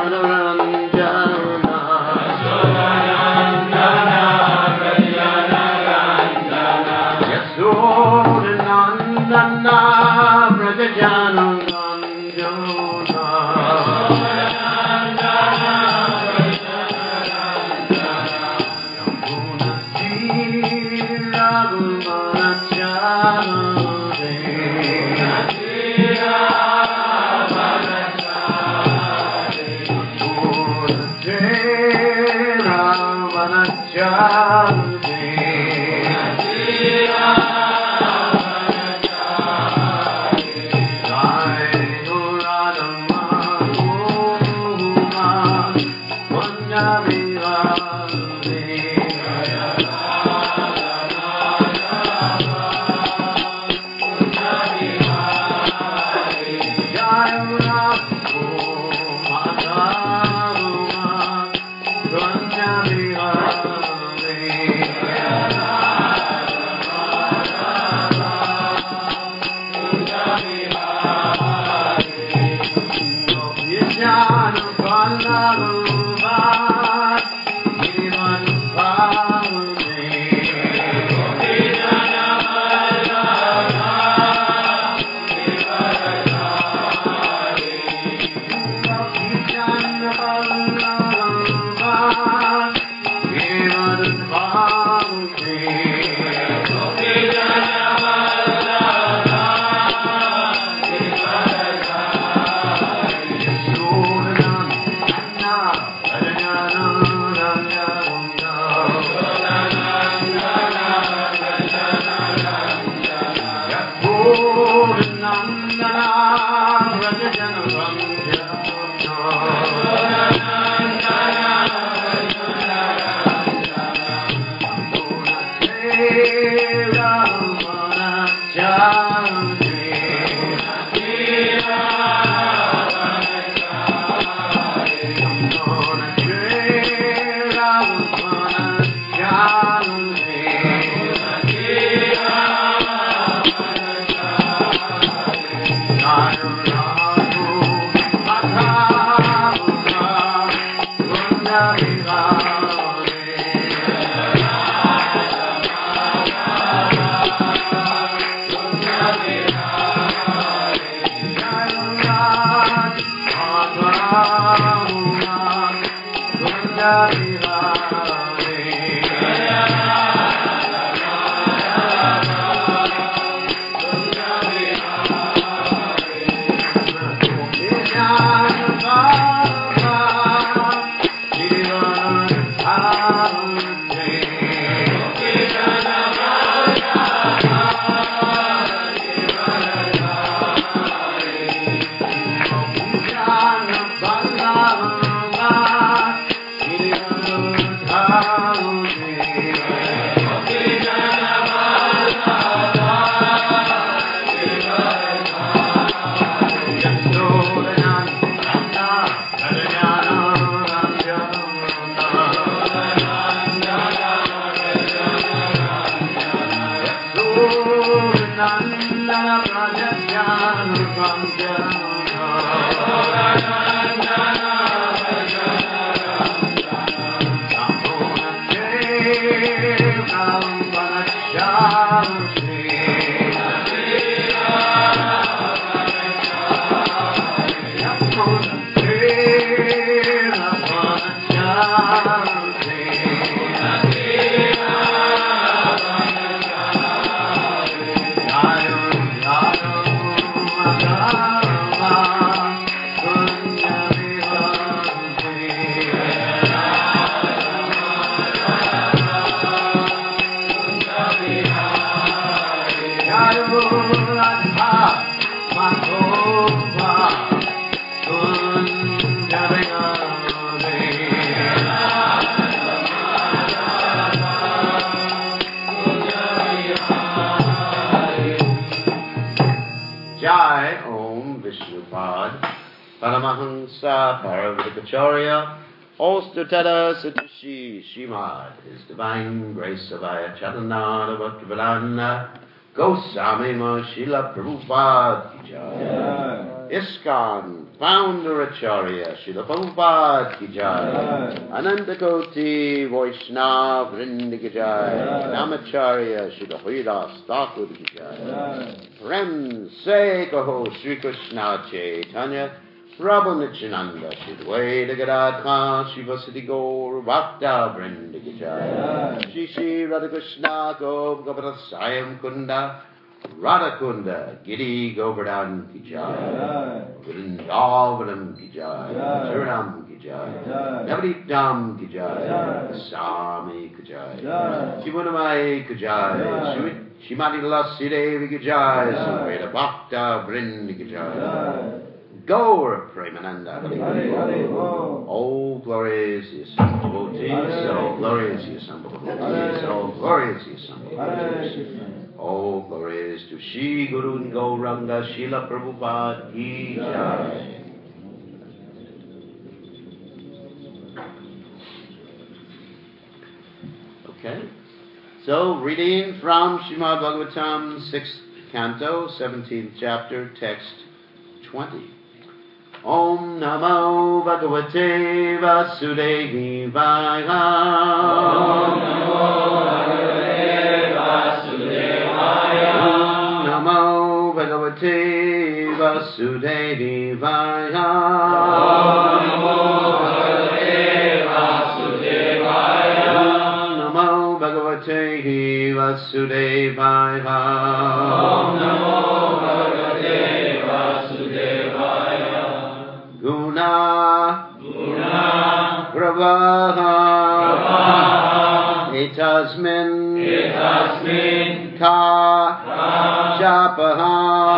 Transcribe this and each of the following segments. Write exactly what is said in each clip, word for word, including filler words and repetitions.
Paramahansa Paravatikacharya Ostutara Satushi Shimad, His Divine Grace Savaya Chaitanya Bhaktivedanta Goswami Ma Srila Prabhupada Ki Jai. ISKCON Founder Acharya Srila Prabhupada ki jai. Anantakoti Vaishnav Vrinda ki jai. Namacharya Srila Haridas Thakur ki jai. Prem se kaho Sri Krishna Chaitanya Prabhu Nityananda Shidwaita Gadadha Shivasati Gaur Bhakta Vrinda ki jai. Shri Shri Radha Krishna Gop Gopasayam Kunda Radha Kunda Giri Govardhan ki jai. Vrindavanam ki jai. Surinam ki jai. Navadipam ki jai. Sami ki jai. Shivanamai ki jai. Shrimati Lassi Devi ki jai. Samveda Bhakta Vrinda ki jai. Gaur Premananda. All glories is devotees. All glories is devotees. All glories is devotees. All glories to Shri Guru Gauranga Srila Prabhupada ki jai. Okay, so reading from Srimad Bhagavatam, sixth canto, seventeenth chapter, text twenty. Om Namo Bhagavate Vasudevaya. Om Namo Bhagavate Vasudevaya. Om Namo Bhagavate Vasudevaya. Om Namo Bhagavate Vasudevaya. Om Namo Bhagavate Vasudevaya. Om Namo Bhagavate Vasudevaya. Guna, Guna, Pravaha, Pravaha, Etasmin, Etasmin, Ka, Ka, Shapaha,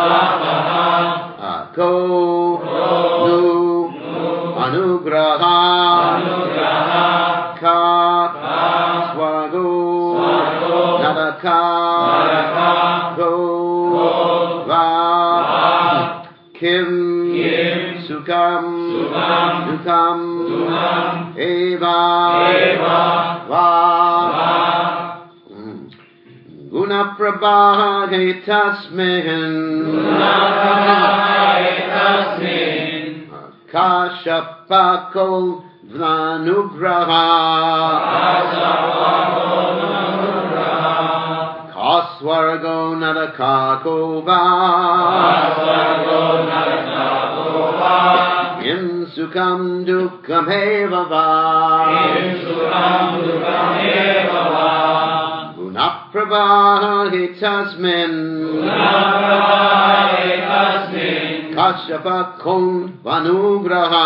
Shapaha, Ako, Ko, Nu, Nu, Anugraha, Anugraha, Ka, Ka, Swago, Swago, Nadaka, Nadaka, Ko, Ko, Va, Va, Kim, Sukam, Sukam, Dukam, Dukam, Eva, Eva, Va, Va, mm. Guna Prabha Tasmin, Guna Prabha Tasmin, Kashapakol Vnanugraha, Kashapakol Vnanugraha, Kaswargo Nadakakova, Kaswargo Nadakakova, In Sukam Dukam Evava, In Sukam Dukam Evava, Gunaprabha Hitasmin, Gunaprabha Hitasmin, Kashapakon Vanugraha,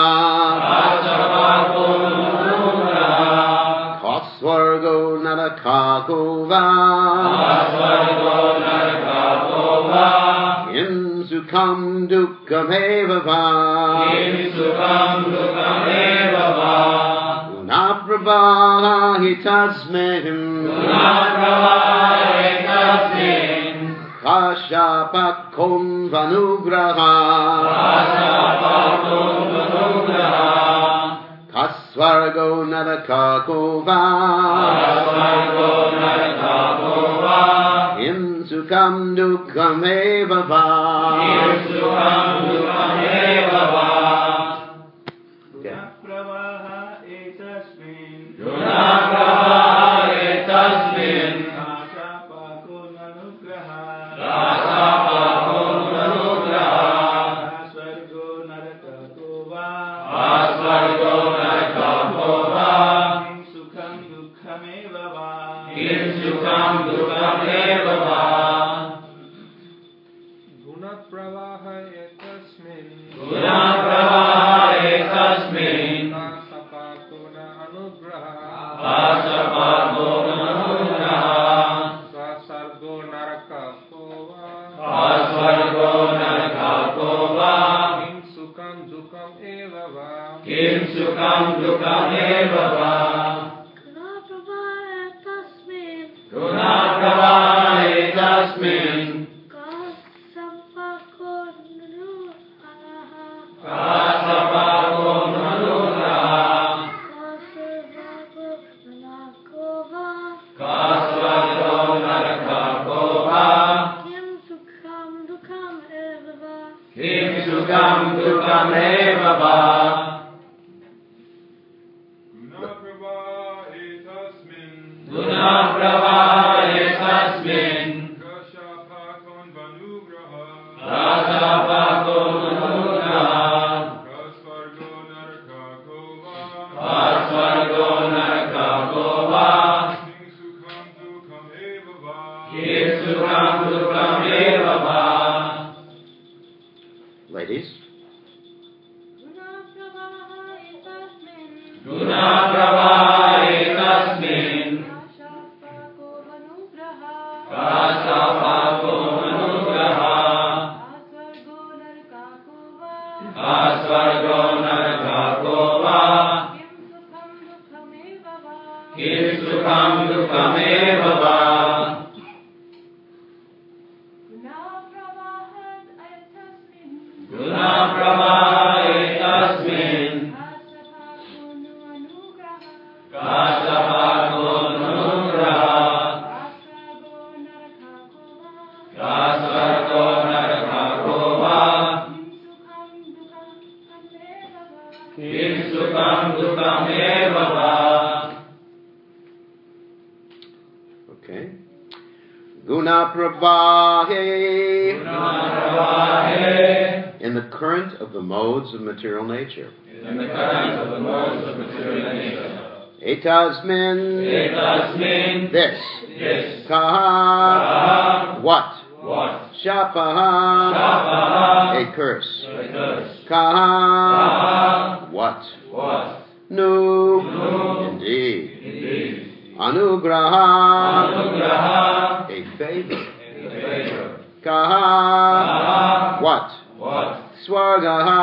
Kashapakon Vanugraha, Kaswargo Nadakakova, Kaswargo Nadakakova, In Sukam Dukam Evava, In Sukam Dukam Evava, Gunaprabha Hitasmin, Gunaprabha Hitasmin, Kashapakon Vanugraha, Kashapakon Vanugraha, Kaswargo Nadakakova, Kaswargo Nadakakova, In Sukam Dukam Evava, In Sukam Dukam Evava, Gunapravaha Etasmin, Gunapravaha Etasmin, Kashapakon Anugraha, Kashapakon Anugraha, Kaswargo Nadakakova, Kaswargo Nadakakova, In Sukam Dukam Evava, In Sukam Dukam Evava, Gunapravaha Etasmin, Gunapravaha Etasmin, Kashapakon Anugraha, Kashapakon Anugraha, Kaswargo Nadakakova, Kaswargo Nadakakova, In Sukam Dukam Evava, In Sukam Dukam Evava, Gunapravaha Etasmin, Gunapravaha Etasmin, Kashapakon Anugraha, Kashapakon Anugraha, Kaswargo Nadakakova, In Sukam Dukam Evava, In Sukam Dukam Evava, Gunapravahe tasmin. Kasapakon vanugraha. Kasapakon vanugraha. Kasvargo narakakova. Kasvargo narakakova. Kingsukam dukam evava. Kingsukam dukam evava. Ladies. Gunapravahe tasmin. Kasapako manugraha. Kasvargo narakakova. Kingsukam dukam evava. Gunapravahe tasmin. Kasapako manugraha. Kasvargo narakakova. Kingsukam dukam evava. Okay. Guna pravahe. Gunapravahe. In the current of the modes of material nature. In the current of the modes of material nature. Etasmin. Etasmin. This. This. Kaha. Kaha. What? What? Shapaha. Shapaha. A curse. A curse. Kaha. Kaha. What? What? Nu. Nu. Indeed. Indeed. Anugraha. Anugraha. A favor. A favor. Kaha. Kaha. What? What? Swargaha.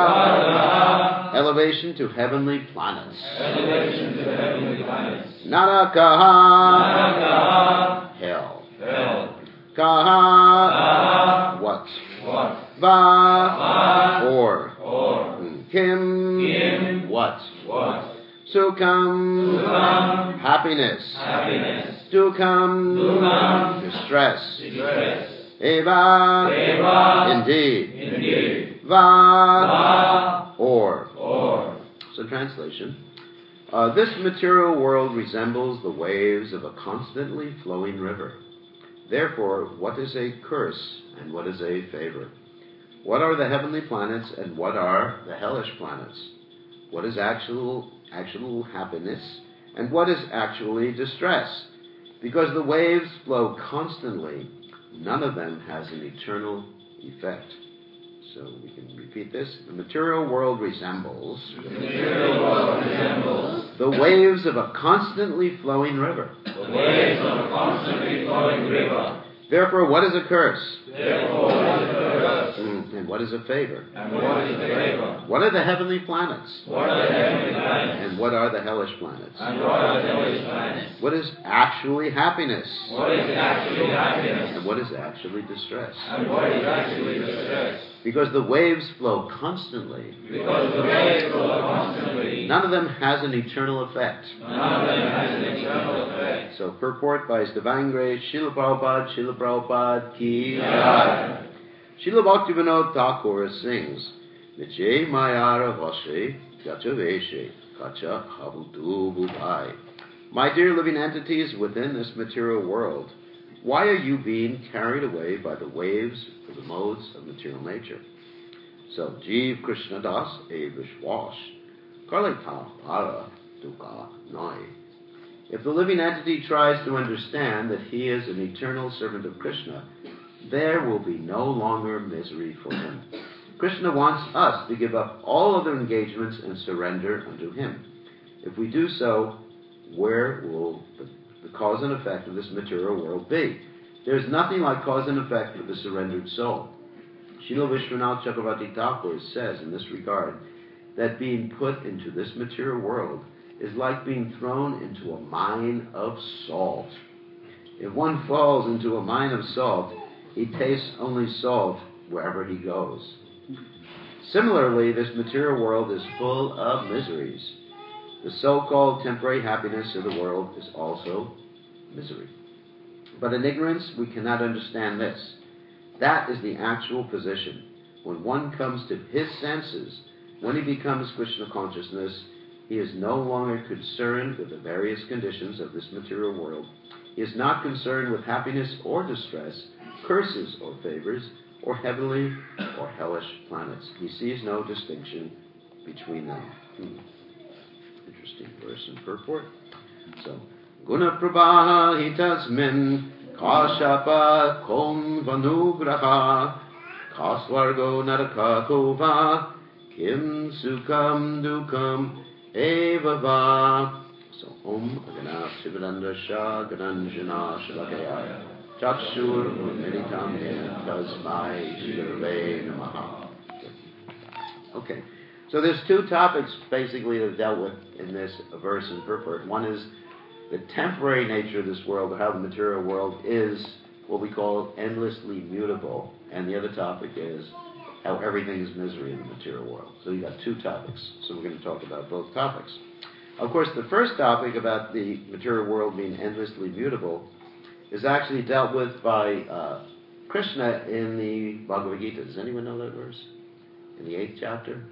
Swargaha. Elevation to heavenly planets. Elevation to heavenly planets. Narakaha. Narakaha. Hell. Hell. Kaha. Kaha. What? What? Va. Va. Or. Or. Kim. Kim. What? What? Sukam. Sukam. Happiness. Happiness. Dukam. Dukam. Distress. Distress. Eva. Eva. Indeed. Indeed. Va. Va. Or. Or. So translation. Uh, this material world resembles the waves of a constantly flowing river. Therefore, what is a curse and what is a favor? What are the heavenly planets and what are the hellish planets? What is actual actual happiness and what is actually distress? Because the waves flow constantly, none of them has an eternal effect. So we can repeat this. The material world resembles, The material world resembles the waves of a constantly flowing river. the waves of a constantly flowing river. Therefore, what is a curse? Therefore, what is a curse? Mm, and what is a favor? And what is a favor? What are the heavenly planets? What are the heavenly planets? And what are the hellish planets? And what are the hellish planets? What is actually happiness? What is actually happiness? And what is actually distress? And what is actually distress? Because the waves flow constantly, Because the waves flow constantly, none of them has an eternal effect. none of them has an eternal effect. So purport by Stavangre, Srila Prabhupada, Srila Prabhupada ki Jai. Srila Bhaktivinoda Thakur sings, Niche Mayara Vashe, Gacha Veshe, Kacha Havutu Budhai. My dear living entities within this material world, why are you being carried away by the waves of the modes of material nature? So, Jeev Krishna Das E Vishwash, Karlita Para Dukkha Noi. If the living entity tries to understand that he is an eternal servant of Krishna, there will be no longer misery for him. Krishna wants us to give up all other engagements and surrender unto him. If we do so, where will the, the cause and effect of this material world be? There is nothing like cause and effect for the surrendered soul. Srila Vishwanath Chakravarti Thakur says in this regard that being put into this material world is like being thrown into a mine of salt. If one falls into a mine of salt, he tastes only salt wherever he goes. Similarly, this material world is full of miseries. The so-called temporary happiness of the world is also misery. But in ignorance, we cannot understand this. That is the actual position. When one comes to his senses, when he becomes Krishna consciousness, He is no longer concerned with the various conditions of this material world. He is not concerned with happiness or distress, curses or favors, or heavenly or hellish planets. He sees no distinction between them. Hmm. Interesting verse and purport. So, Guna Prabha hitasmin kashapa kom vanugraha kasvargo naraka kova kim sukam dukam evava. So, Om Agana Sivaranda Shah Gananjana Shalakaya Chakshur Meditam Tasmai Shirve Namaha. Okay. So there's two topics basically that are dealt with in this verse and purport. One is the temporary nature of this world, or how the material world is what we call endlessly mutable. And the other topic is how everything is misery in the material world. So you've got two topics. So we're going to talk about both topics. Of course, the first topic about the material world being endlessly mutable is actually dealt with by uh, Krishna in the Bhagavad Gita. Does anyone know that verse? In the eighth chapter?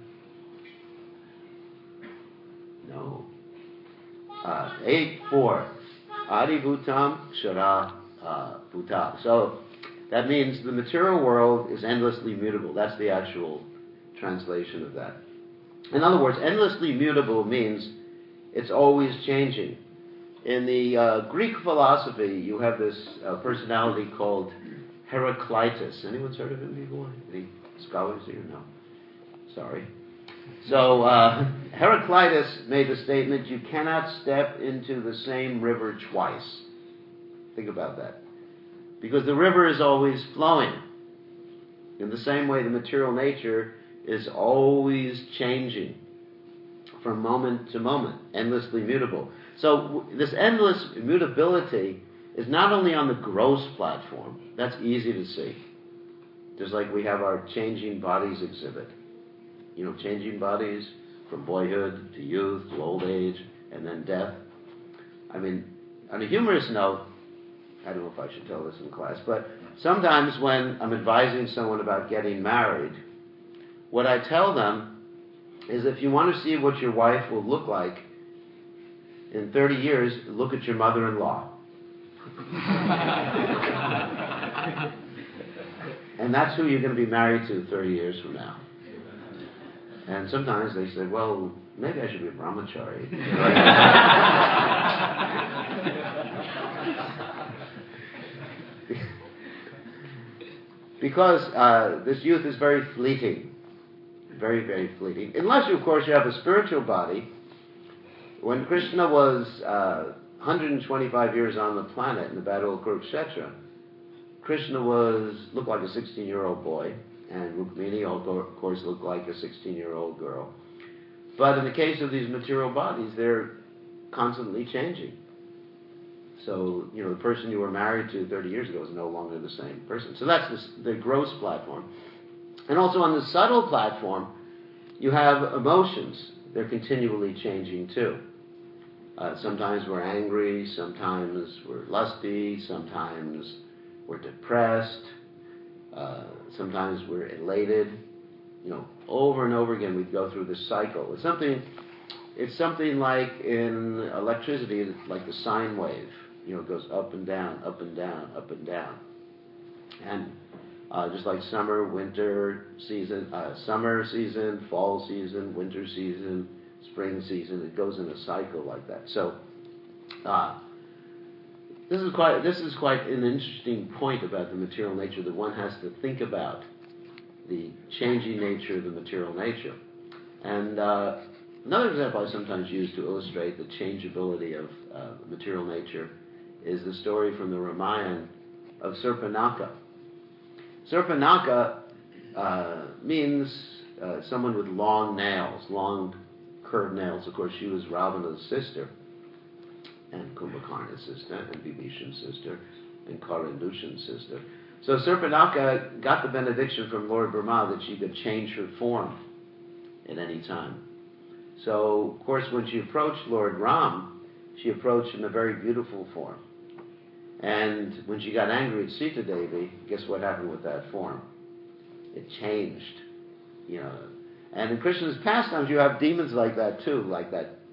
No. Uh, eight four. Adi Bhutam Shara uh, Bhuta. So that means the material world is endlessly mutable. That's the actual translation of that. In other words, endlessly mutable means it's always changing. In the uh, Greek philosophy, you have this uh, personality called Heraclitus. Anyone's heard of him before? Any scholars here? No. Sorry. So uh, Heraclitus made the statement, you cannot step into the same river twice. Think about that. Because the river is always flowing. In the same way, the material nature is always changing from moment to moment, endlessly mutable. So w- this endless mutability is not only on the gross platform. That's easy to see. Just like we have our changing bodies exhibit. You know, changing bodies from boyhood to youth to old age and then death. I mean, on a humorous note, I don't know if I should tell this in class, but sometimes when I'm advising someone about getting married, what I tell them is if you want to see what your wife will look like in thirty years, look at your mother-in-law. And that's who you're going to be married to thirty years from now. And sometimes they say, well, maybe I should be a brahmachari. Because uh, this youth is very fleeting. Very, very fleeting. Unless, you, of course, you have a spiritual body. When Krishna was uh, one hundred twenty-five years on the planet in the Battle of Kurukshetra, Krishna was looked like a sixteen-year-old boy, and Rukmini, of course, looked like a sixteen-year-old girl. But in the case of these material bodies, they're constantly changing. So, you know, the person you were married to thirty years ago is no longer the same person. So that's the, the gross platform. And also on the subtle platform, you have emotions. They're continually changing too. Uh, sometimes we're angry, sometimes we're lusty, sometimes we're depressed, uh, sometimes we're elated. You know, over and over again we go through this cycle. It's something, it's something like in electricity, it's like the sine wave. You know, it goes up and down, up and down, up and down. And uh, just like summer, winter season, uh, summer season, fall season, winter season, spring season, it goes in a cycle like that. So, uh, this is quite this is quite an interesting point about the material nature that one has to think about the changing nature of the material nature. And uh, another example I sometimes use to illustrate the changeability of uh, material nature is the story from the Ramayana of Surpanaka. Surpanaka uh, means uh, someone with long nails, long curved nails. Of course, she was Ravana's sister, and Kumbhakarna's sister, and Vibhishan's sister, and Karandushan's sister. So Surpanaka got the benediction from Lord Brahma that she could change her form at any time. So, of course, when she approached Lord Ram, she approached in a very beautiful form. And when she got angry at Sita Devi, guess what happened with that form? It changed, you know. And in Krishna's pastimes, you have demons like that too, like that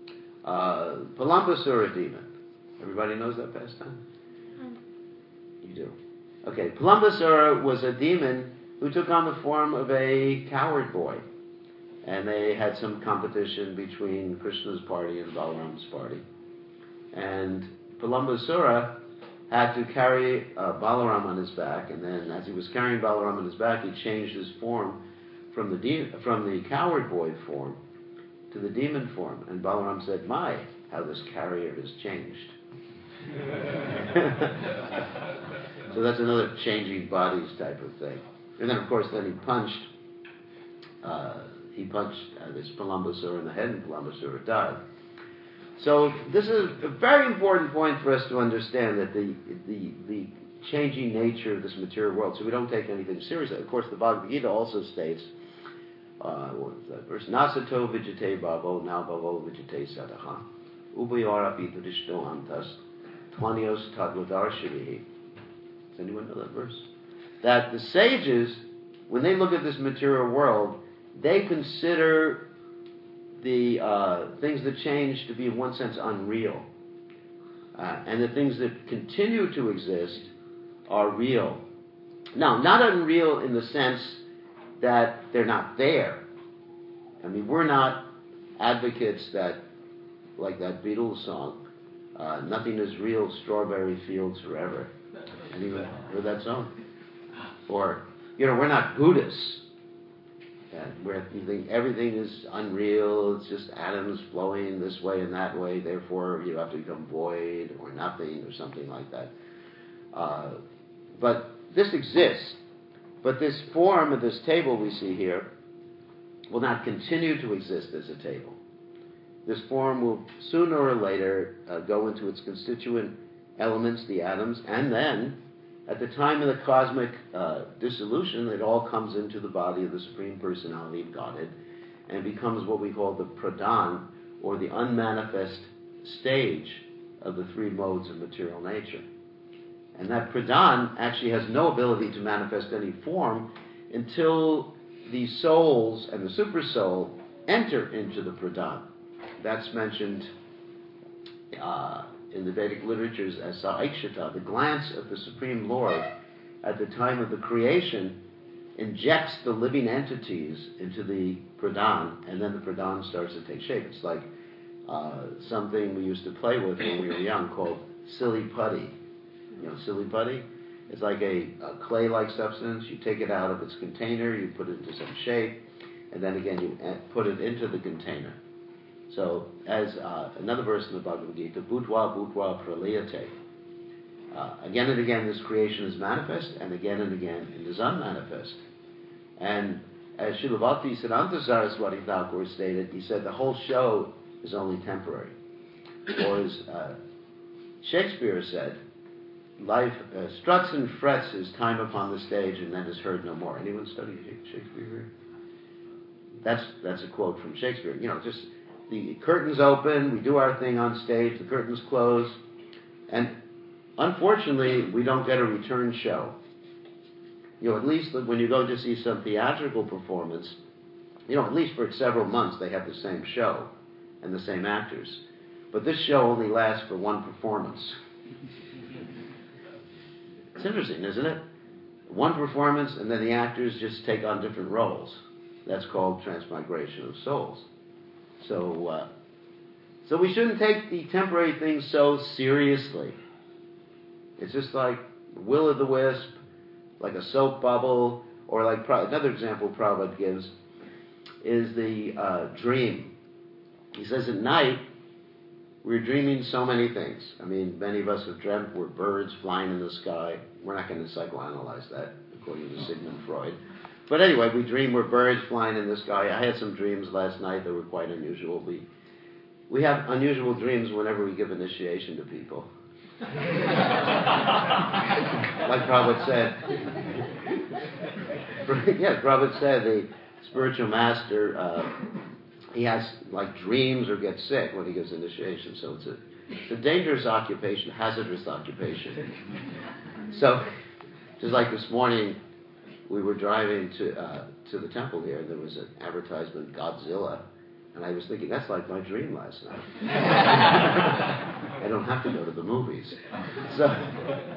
Uh, Palambasura demon. Everybody knows that pastime? You do. Okay, Palambasura was a demon who took on the form of a coward boy. And they had some competition between Krishna's party and Balaram's party. And Palambasura had to carry uh, Balaram on his back, and then as he was carrying Balaram on his back, he changed his form from the de- from the coward boy form to the demon form. And Balaram said, "My, how this carrier has changed." So that's another changing bodies type of thing. And then, of course, then he punched uh, he punched uh, this Palambasura in the head, and Palambasura died. So this is a very important point for us to understand, that the the the changing nature of this material world, so we don't take anything seriously. Of course, the Bhagavad Gita also states, uh, what is that verse? Nasato vijate bhavo, now bhavo vijate sadaha. Ubayara pitadishto antas, tvanios tadvadarshirihi. Does anyone know that verse? That the sages, when they look at this material world, they consider the uh, things that change to be, in one sense, unreal. Uh, and the things that continue to exist are real. Now, not unreal in the sense that they're not there. I mean, we're not advocates that, like that Beatles song, uh, nothing is real, strawberry fields forever. Anyone heard that song? Or, you know, we're not Buddhists. And where you think everything is unreal, it's just atoms flowing this way and that way, therefore you have to become void or nothing or something like that. Uh, but this exists. But this form of this table we see here will not continue to exist as a table. This form will sooner or later uh, go into its constituent elements, the atoms, and then at the time of the cosmic uh, dissolution, it all comes into the body of the Supreme Personality of Godhead and becomes what we call the pradhan, or the unmanifest stage of the three modes of material nature. And that pradhan actually has no ability to manifest any form until the souls and the supersoul enter into the pradhan. That's mentioned uh, in the Vedic literatures as Saikshata, the glance of the Supreme Lord at the time of the creation injects the living entities into the pradhan, and then the pradhan starts to take shape. It's like uh, something we used to play with when we were young called silly putty. You know, silly putty? It's like a, a clay-like substance. You take it out of its container, you put it into some shape, and then again you put it into the container. So, as uh, another verse in the Bhagavad Gita, Bhutva Bhutva Praliyate. Uh, again and again this creation is manifest, and again and again it is unmanifest. And as Srila Bhakti Siddhanta Saraswati Thakur stated, he said the whole show is only temporary. Or as uh, Shakespeare said, life uh, struts and frets his time upon the stage and then is heard no more. Anyone study Shakespeare here? That's, that's a quote from Shakespeare. You know, just the curtains open, we do our thing on stage, the curtains close, and unfortunately, we don't get a return show. You know, at least when you go to see some theatrical performance, you know, at least for several months they have the same show and the same actors. But this show only lasts for one performance. It's interesting, isn't it? One performance, and then the actors just take on different roles. That's called transmigration of souls. So, uh, so we shouldn't take the temporary things so seriously. It's just like will-o'-the-wisp, like a soap bubble, or like Pro- another example Prabhupada gives is the uh, dream. He says at night we're dreaming so many things. I mean, many of us have dreamt we're birds flying in the sky. We're not going to psychoanalyze that, according to Sigmund Freud. But anyway, we dream we're birds flying in the sky. I had some dreams last night that were quite unusual. We we have unusual dreams whenever we give initiation to people. Like Prabhupada said. Yeah, Prabhupada said the spiritual master, uh, he has like dreams or gets sick when he gives initiation. So it's a, it's a dangerous occupation, hazardous occupation. So, just like this morning, we were driving to uh, to the temple here, and there was an advertisement, Godzilla. And I was thinking, that's like my dream last night. I don't have to go to the movies. So,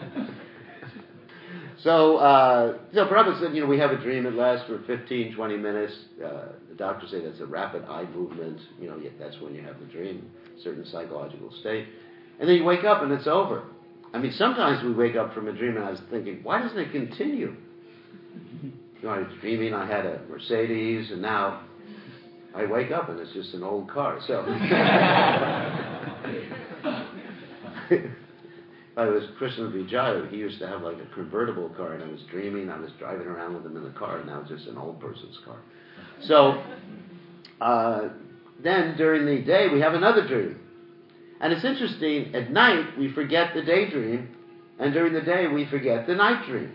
so, uh, so Prabhupada said, you know, we have a dream, it lasts for fifteen, twenty minutes. Uh, the doctors say that's a rapid eye movement. You know, that's when you have the dream, certain psychological state. And then you wake up and it's over. I mean, sometimes we wake up from a dream and I was thinking, why doesn't it continue? You know, I was dreaming I had a Mercedes and now I wake up and it's just an old car. So, I was Krishna Vijaya. He used to have like a convertible car, and I was dreaming. I was driving around with him in the car, and now it's just an old person's car. So, uh, then during the day we have another dream, and it's interesting. At night we forget the daydream, and during the day we forget the night dream.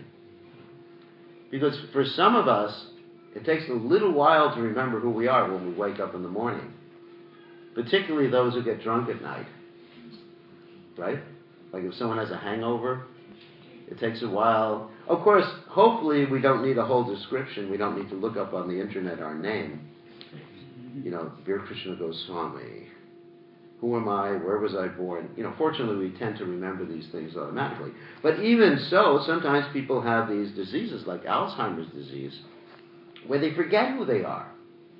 Because for some of us, it takes a little while to remember who we are when we wake up in the morning. Particularly those who get drunk at night. Right? Like if someone has a hangover, it takes a while. Of course, hopefully we don't need a whole description. We don't need to look up on the internet our name. You know, Dear Krishna Goswami. Who am I? Where was I born? You know, fortunately we tend to remember these things automatically. But even so, sometimes people have these diseases like Alzheimer's disease, where they forget who they are.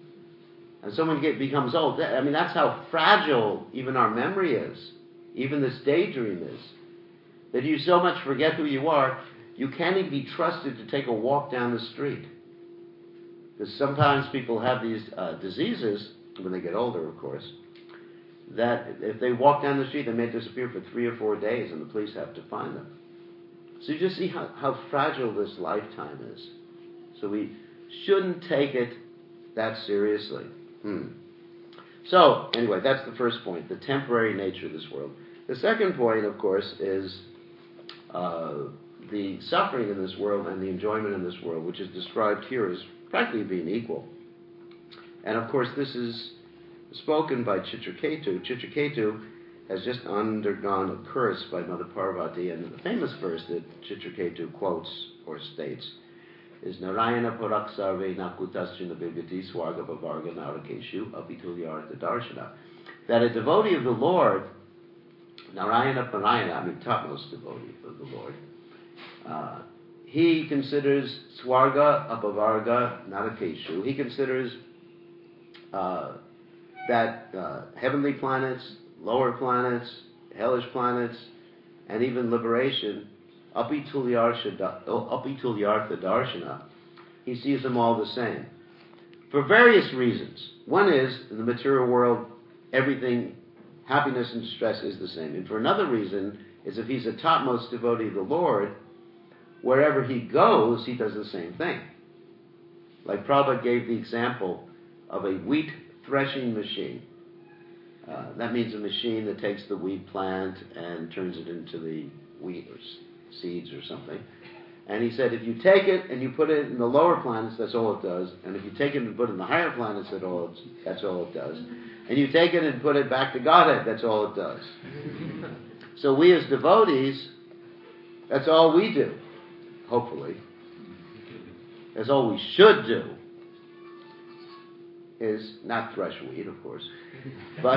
And someone get, becomes old. I mean, that's how fragile even our memory is. Even this daydream is. That you so much forget who you are, you can't even be trusted to take a walk down the street. Because sometimes people have these uh, diseases, when they get older, of course, that if they walk down the street, they may disappear for three or four days, and the police have to find them. So you just see how, how fragile this lifetime is. So we shouldn't take it that seriously. Hmm. So, anyway, that's the first point, the temporary nature of this world. The second point, of course, is uh, the suffering in this world and the enjoyment in this world, which is described here as practically being equal. And, of course, this is spoken by Chitraketu. Chitraketu has just undergone a curse by Mother Parvati, and the famous verse that Chitraketu quotes or states is Narayana Paraksarve Nakutasrina Bhagati Swarga Bhavarga Narakeshu Apitulyartha Darshana. That a devotee of the Lord, Narayana Parayana, I mean topmost devotee of the Lord, uh, he considers Swarga Apavarga Narakeshu. He considers uh, that uh, heavenly planets, lower planets, hellish planets, and even liberation, Apitulyartha Darshana, he sees them all the same. For various reasons. One is, in the material world, everything, happiness and distress is the same. And for another reason, is if he's a topmost devotee of the Lord, wherever he goes, he does the same thing. Like Prabhupada gave the example of a wheat threshing machine. Uh, that means a machine that takes the wheat plant and turns it into the wheat or seeds or something. And he said, if you take it and you put it in the lower planets, that's all it does. And if you take it and put it in the higher planets, that's all, it's, that's all it does. And you take it and put it back to Godhead, that's all it does. So we as devotees, that's all we do, hopefully. That's all we should do, is not thresh wheat, of course. But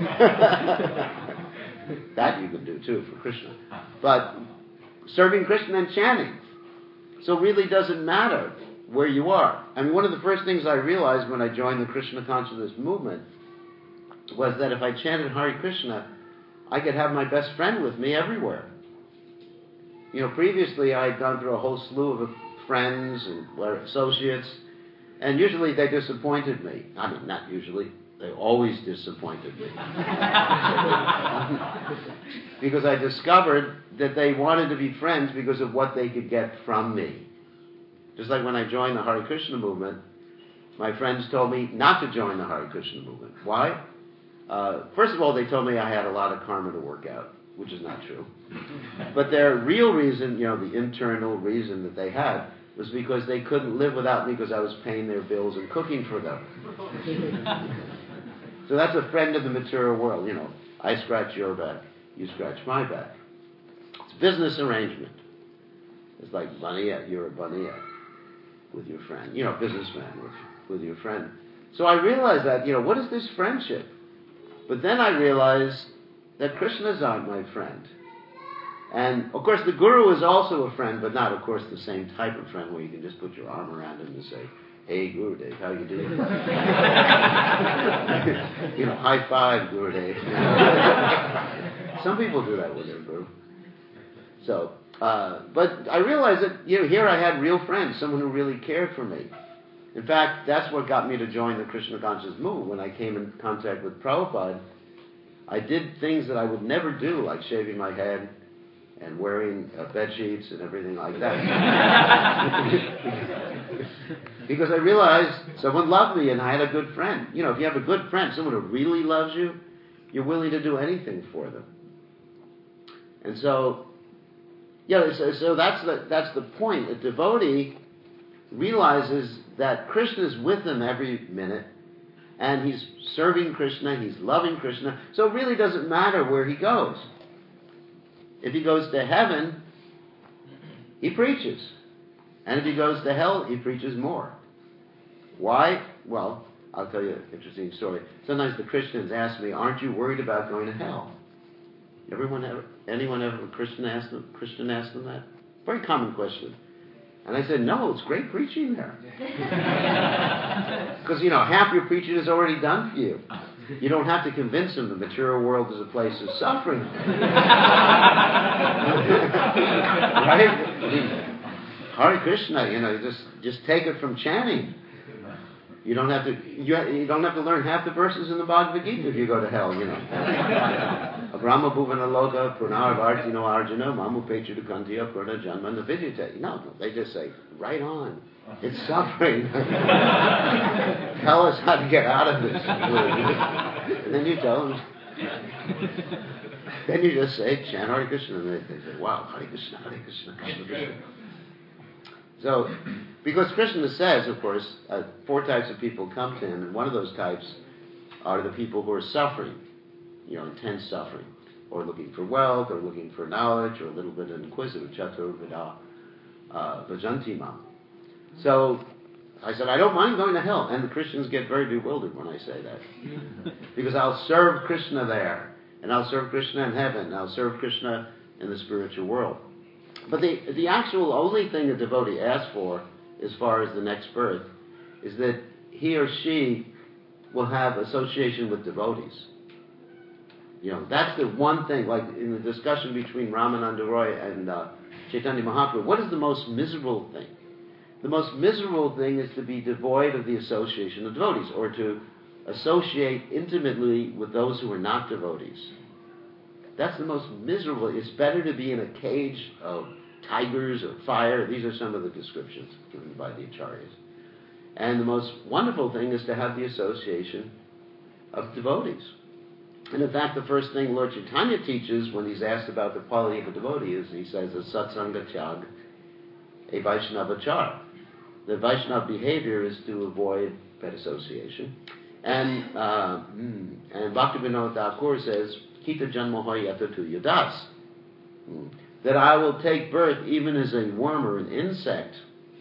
that you can do too for Krishna. But serving Krishna and chanting. So it really doesn't matter where you are. I mean, one of the first things I realized when I joined the Krishna consciousness movement was that if I chanted Hare Krishna, I could have my best friend with me everywhere. You know, previously I had gone through a whole slew of friends and associates, and usually they disappointed me. I mean, not usually. They always disappointed me. Because I discovered that they wanted to be friends because of what they could get from me. Just like when I joined the Hare Krishna movement, my friends told me not to join the Hare Krishna movement. Why? Uh, first of all, they told me I had a lot of karma to work out, which is not true. But their real reason, you know, the internal reason that they had, was because they couldn't live without me because I was paying their bills and cooking for them. So that's a friend of the material world. You know, I scratch your back, you scratch my back. It's a business arrangement. It's like bunnyette, you're a bunnyette with your friend. You know, businessman with, with your friend. So I realized that, you know, what is this friendship? But then I realized that Krishnas aren't my friend. And, of course, the Guru is also a friend, but not, of course, the same type of friend where you can just put your arm around him and say, hey, Gurudev, how you doing? You know, high five, Gurudev. Some people do that with their Guru. So, uh, but I realized that, you know, here I had real friends, someone who really cared for me. In fact, that's what got me to join the Krishna Conscious movement. When I came in contact with Prabhupada, I did things that I would never do, like shaving my head and wearing uh, bed sheets and everything like that. Because I realized someone loved me and I had a good friend. You know, if you have a good friend, someone who really loves you, you're willing to do anything for them. And so, yeah, so, so that's the that's the point. A devotee realizes that Krishna is with him every minute, and he's serving Krishna, he's loving Krishna, so it really doesn't matter where he goes. If he goes to heaven, he preaches. And if he goes to hell, he preaches more. Why? Well, I'll tell you an interesting story. Sometimes the Christians ask me, aren't you worried about going to hell? Everyone ever, anyone ever, a Christian ask them, Christian ask them that? Very common question. And I said, no, it's great preaching there. Because, you know, half your preaching is already done for you. You don't have to convince them the material world is a place of suffering. Right? I mean, Hare Krishna, you know, you just, just take it from chanting. You don't have to you, you don't have to learn half the verses in the Bhagavad Gita if you go to hell, you know. Brahma Bhuvana Loka Pranarvartino Arjuna Mamu Pechudu Kantiya Purna Janma Navidyate. No, they just say, right on. It's suffering. Tell us how to get out of this. And then you tell them. Then you just say, chant Hare Krishna. And they, they say, wow, Hare Krishna, Hare Krishna, Hare Krishna. So, because Krishna says, of course, uh, four types of people come to him, and one of those types are the people who are suffering, you know, intense suffering, or looking for wealth, or looking for knowledge, or a little bit inquisitive, chatur vida vajanti mam. So, I said, I don't mind going to hell, and the Christians get very bewildered when I say that. Because I'll serve Krishna there, and I'll serve Krishna in heaven, and I'll serve Krishna in the spiritual world. But the the actual only thing a devotee asks for, as far as the next birth, is that he or she will have association with devotees. You know, that's the one thing, like in the discussion between Ramananda Roy and uh, Chaitanya Mahaprabhu, what is the most miserable thing? The most miserable thing is to be devoid of the association of devotees, or to associate intimately with those who are not devotees. That's the most miserable. It's better to be in a cage of tigers or fire. These are some of the descriptions given by the Acharyas. And the most wonderful thing is to have the association of devotees. And in fact, the first thing Lord Chaitanya teaches when he's asked about the quality of a devotee is, he says, a satsanga tyag, a Vaishnava char. The Vaishnava behavior is to avoid bad association. And, uh, and Bhaktivinoda Thakur says, Kita janmoha yata tu yadas. That I will take birth even as a worm or an insect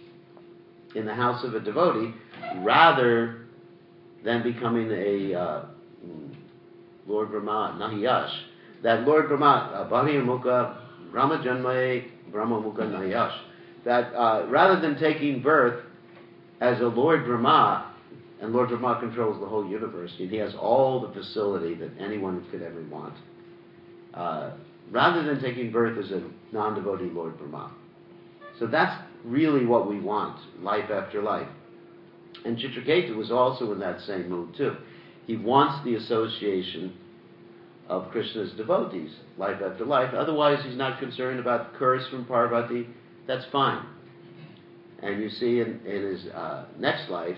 in the house of a devotee, rather than becoming a uh, Lord Brahma, Nahiyash. That Lord Brahma, Bhari Mukha, Brahma Janmaye, Brahma Mukha Nahiyash. That uh, rather than taking birth as a Lord Brahma, and Lord Brahma controls the whole universe, and he has all the facility that anyone could ever want. Uh, rather than taking birth as a non-devotee Lord Brahma. So that's really what we want, life after life. And Chitraketu was also in that same mood too. He wants the association of Krishna's devotees, life after life. Otherwise, he's not concerned about the curse from Parvati. That's fine. And you see in, in his uh, next life,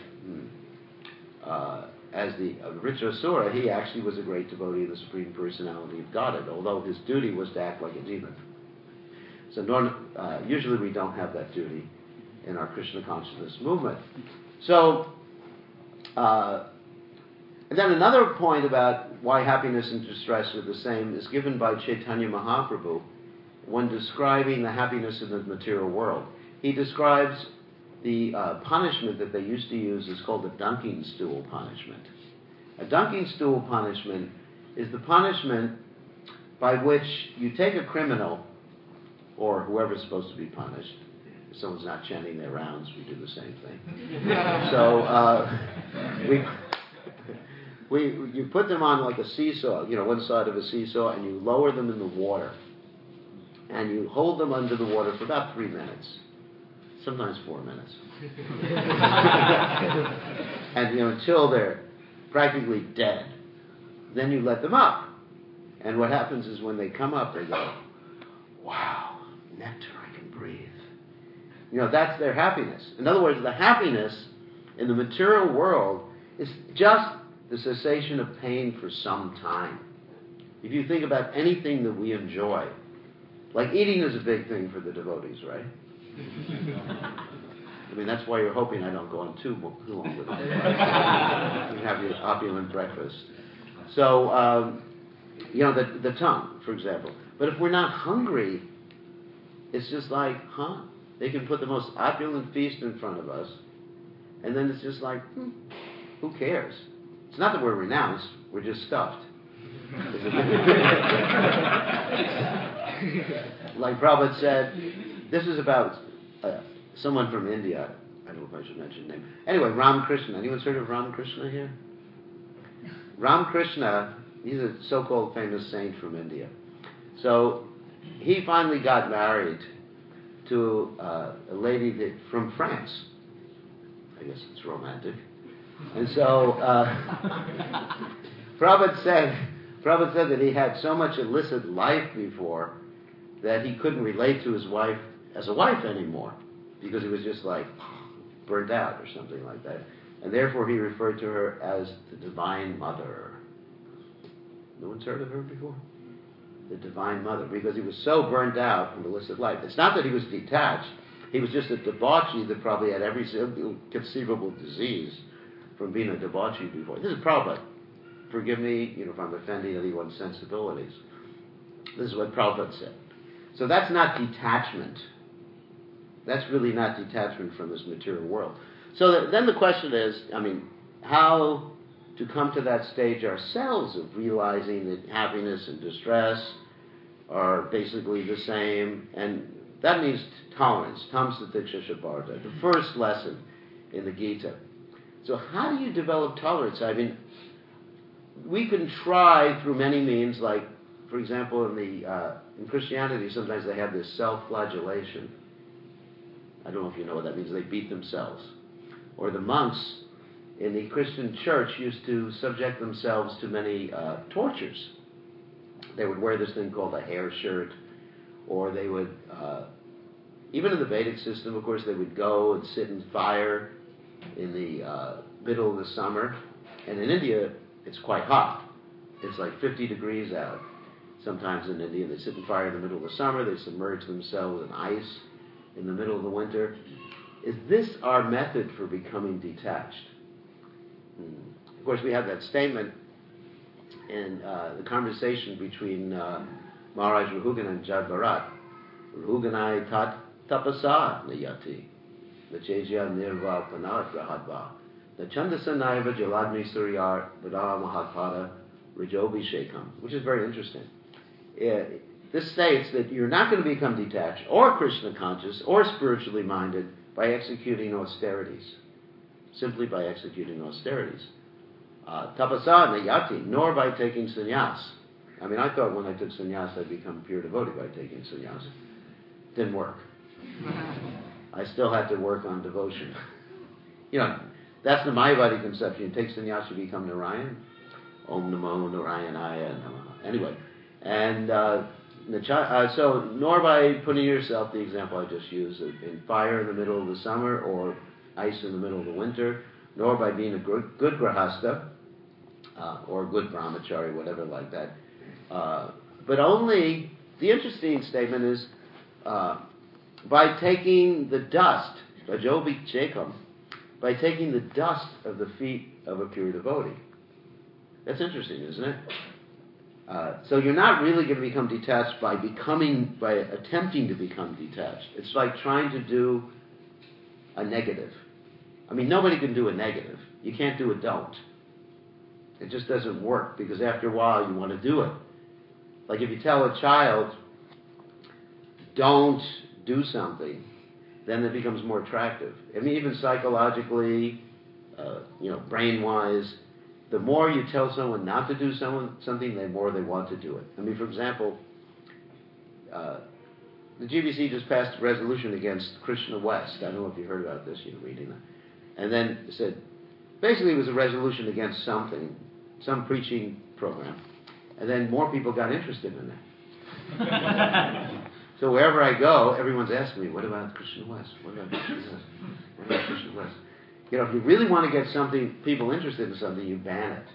uh, as the uh, Vritrasura, he actually was a great devotee of the Supreme Personality of Godhead, although his duty was to act like a demon. So norm, uh, usually we don't have that duty in our Krishna consciousness movement. So, uh, and then another point about why happiness and distress are the same is given by Chaitanya Mahaprabhu when describing the happiness in the material world. He describes the uh, punishment that they used to use is called the dunking stool punishment. A dunking stool punishment is the punishment by which you take a criminal, or whoever's supposed to be punished. If someone's not chanting their rounds, we do the same thing. so uh, we, we, you put them on like a seesaw, you know, one side of a seesaw, and you lower them in the water. And you hold them under the water for about three minutes. Sometimes four minutes. and you know, until they're practically dead. Then you let them up. And what happens is when they come up, they go, wow, nectar, I can breathe. You know, that's their happiness. In other words, the happiness in the material world is just the cessation of pain for some time. If you think about anything that we enjoy, like eating is a big thing for the devotees, right? I mean, that's why you're hoping I don't go on too, too long with it. You have your opulent breakfast. So, um, you know, the, the tongue, for example. But if we're not hungry, it's just like, huh? They can put the most opulent feast in front of us, and then it's just like, hmm, who cares? It's not that we're renounced, we're just stuffed. Like Prabhupada said, this is about uh, someone from India. I don't know if I should mention the name. Anyway, Ramakrishna. Anyone's heard of Ramakrishna here? Ramakrishna, he's a so-called famous saint from India. So he finally got married to uh, a lady that, from France. I guess it's romantic. And so uh, Prabhupada said, Prabhupada said that he had so much illicit life before that he couldn't relate to his wife as a wife anymore because he was just like burnt out or something like that. And therefore he referred to her as the Divine Mother. No one's heard of her before? The Divine Mother, because he was so burnt out from illicit life. It's not that he was detached. He was just a debauchee that probably had every conceivable disease from being a debauchee before. This is Prabhupada. Forgive me, you know, if I'm offending anyone's sensibilities. This is what Prabhupada said. So that's not detachment. That's really not detachment from this material world. So that, then the question is, I mean, how to come to that stage ourselves of realizing that happiness and distress are basically the same. And that means tolerance. Tam satiksha shabarta, the first lesson in the Gita. So how do you develop tolerance? I mean, we can try through many means, like, for example, in the uh, in Christianity, sometimes they have this self-flagellation. I don't know if you know what that means. They beat themselves. Or the monks in the Christian church used to subject themselves to many uh, tortures. They would wear this thing called a hair shirt, or they would, uh, even in the Vedic system, of course, they would go and sit in fire in the uh, middle of the summer. And in India, it's quite hot. It's like fifty degrees out. Sometimes in India, they sit in fire in the middle of the summer. They submerge themselves in ice in the middle of the winter. Is this our method for becoming detached? Hmm. Of course, we have that statement in uh, the conversation between uh, Maharaj Rahugan and Jad Bharat. Rahuganai tat tapasa niyati, nachejya nirva panat rahadva, nachandasa naiva jaladmi suryar vada mahatpada rajobi shekam, which is very interesting. Uh, this states that you're not going to become detached or Krishna conscious or spiritually minded by executing austerities, simply by executing austerities. Uh, tapasa nayati, nor by taking sannyas. I mean, I thought when I took sannyas I'd become pure devotee by taking sannyas. Didn't work. I still had to work on devotion. You know, that's the Mayavadi conception. You take sannyas, you become Narayan. Om Namo Narayanaya Namaha. Anyway, and uh, uh, so nor by putting yourself, the example I just used, in fire in the middle of the summer or ice in the middle of the winter, nor by being a good, good grahasta uh, or a good brahmachari, whatever like that. Uh, but only, the interesting statement is, uh, by taking the dust, Rajobi Chekam, by taking the dust of the feet of a pure devotee. That's interesting, isn't it? Uh, so you're not really going to become detached by becoming, by attempting to become detached. It's like trying to do a negative. I mean, nobody can do a negative. You can't do a don't. It just doesn't work, because after a while you want to do it. Like if you tell a child, don't do something, then it becomes more attractive. I mean, even psychologically, uh, you know, brain-wise, the more you tell someone not to do someone, something, the more they want to do it. I mean, for example, uh, the G B C just passed a resolution against Krishna West. I don't know if you heard about this, you're reading that. And then it said, basically it was a resolution against something, some preaching program. And then more people got interested in it. So wherever I go, everyone's asking me, what about Krishna West? What about Krishna West? What about Krishna West? You know, if you really want to get something, people interested in something, you ban it.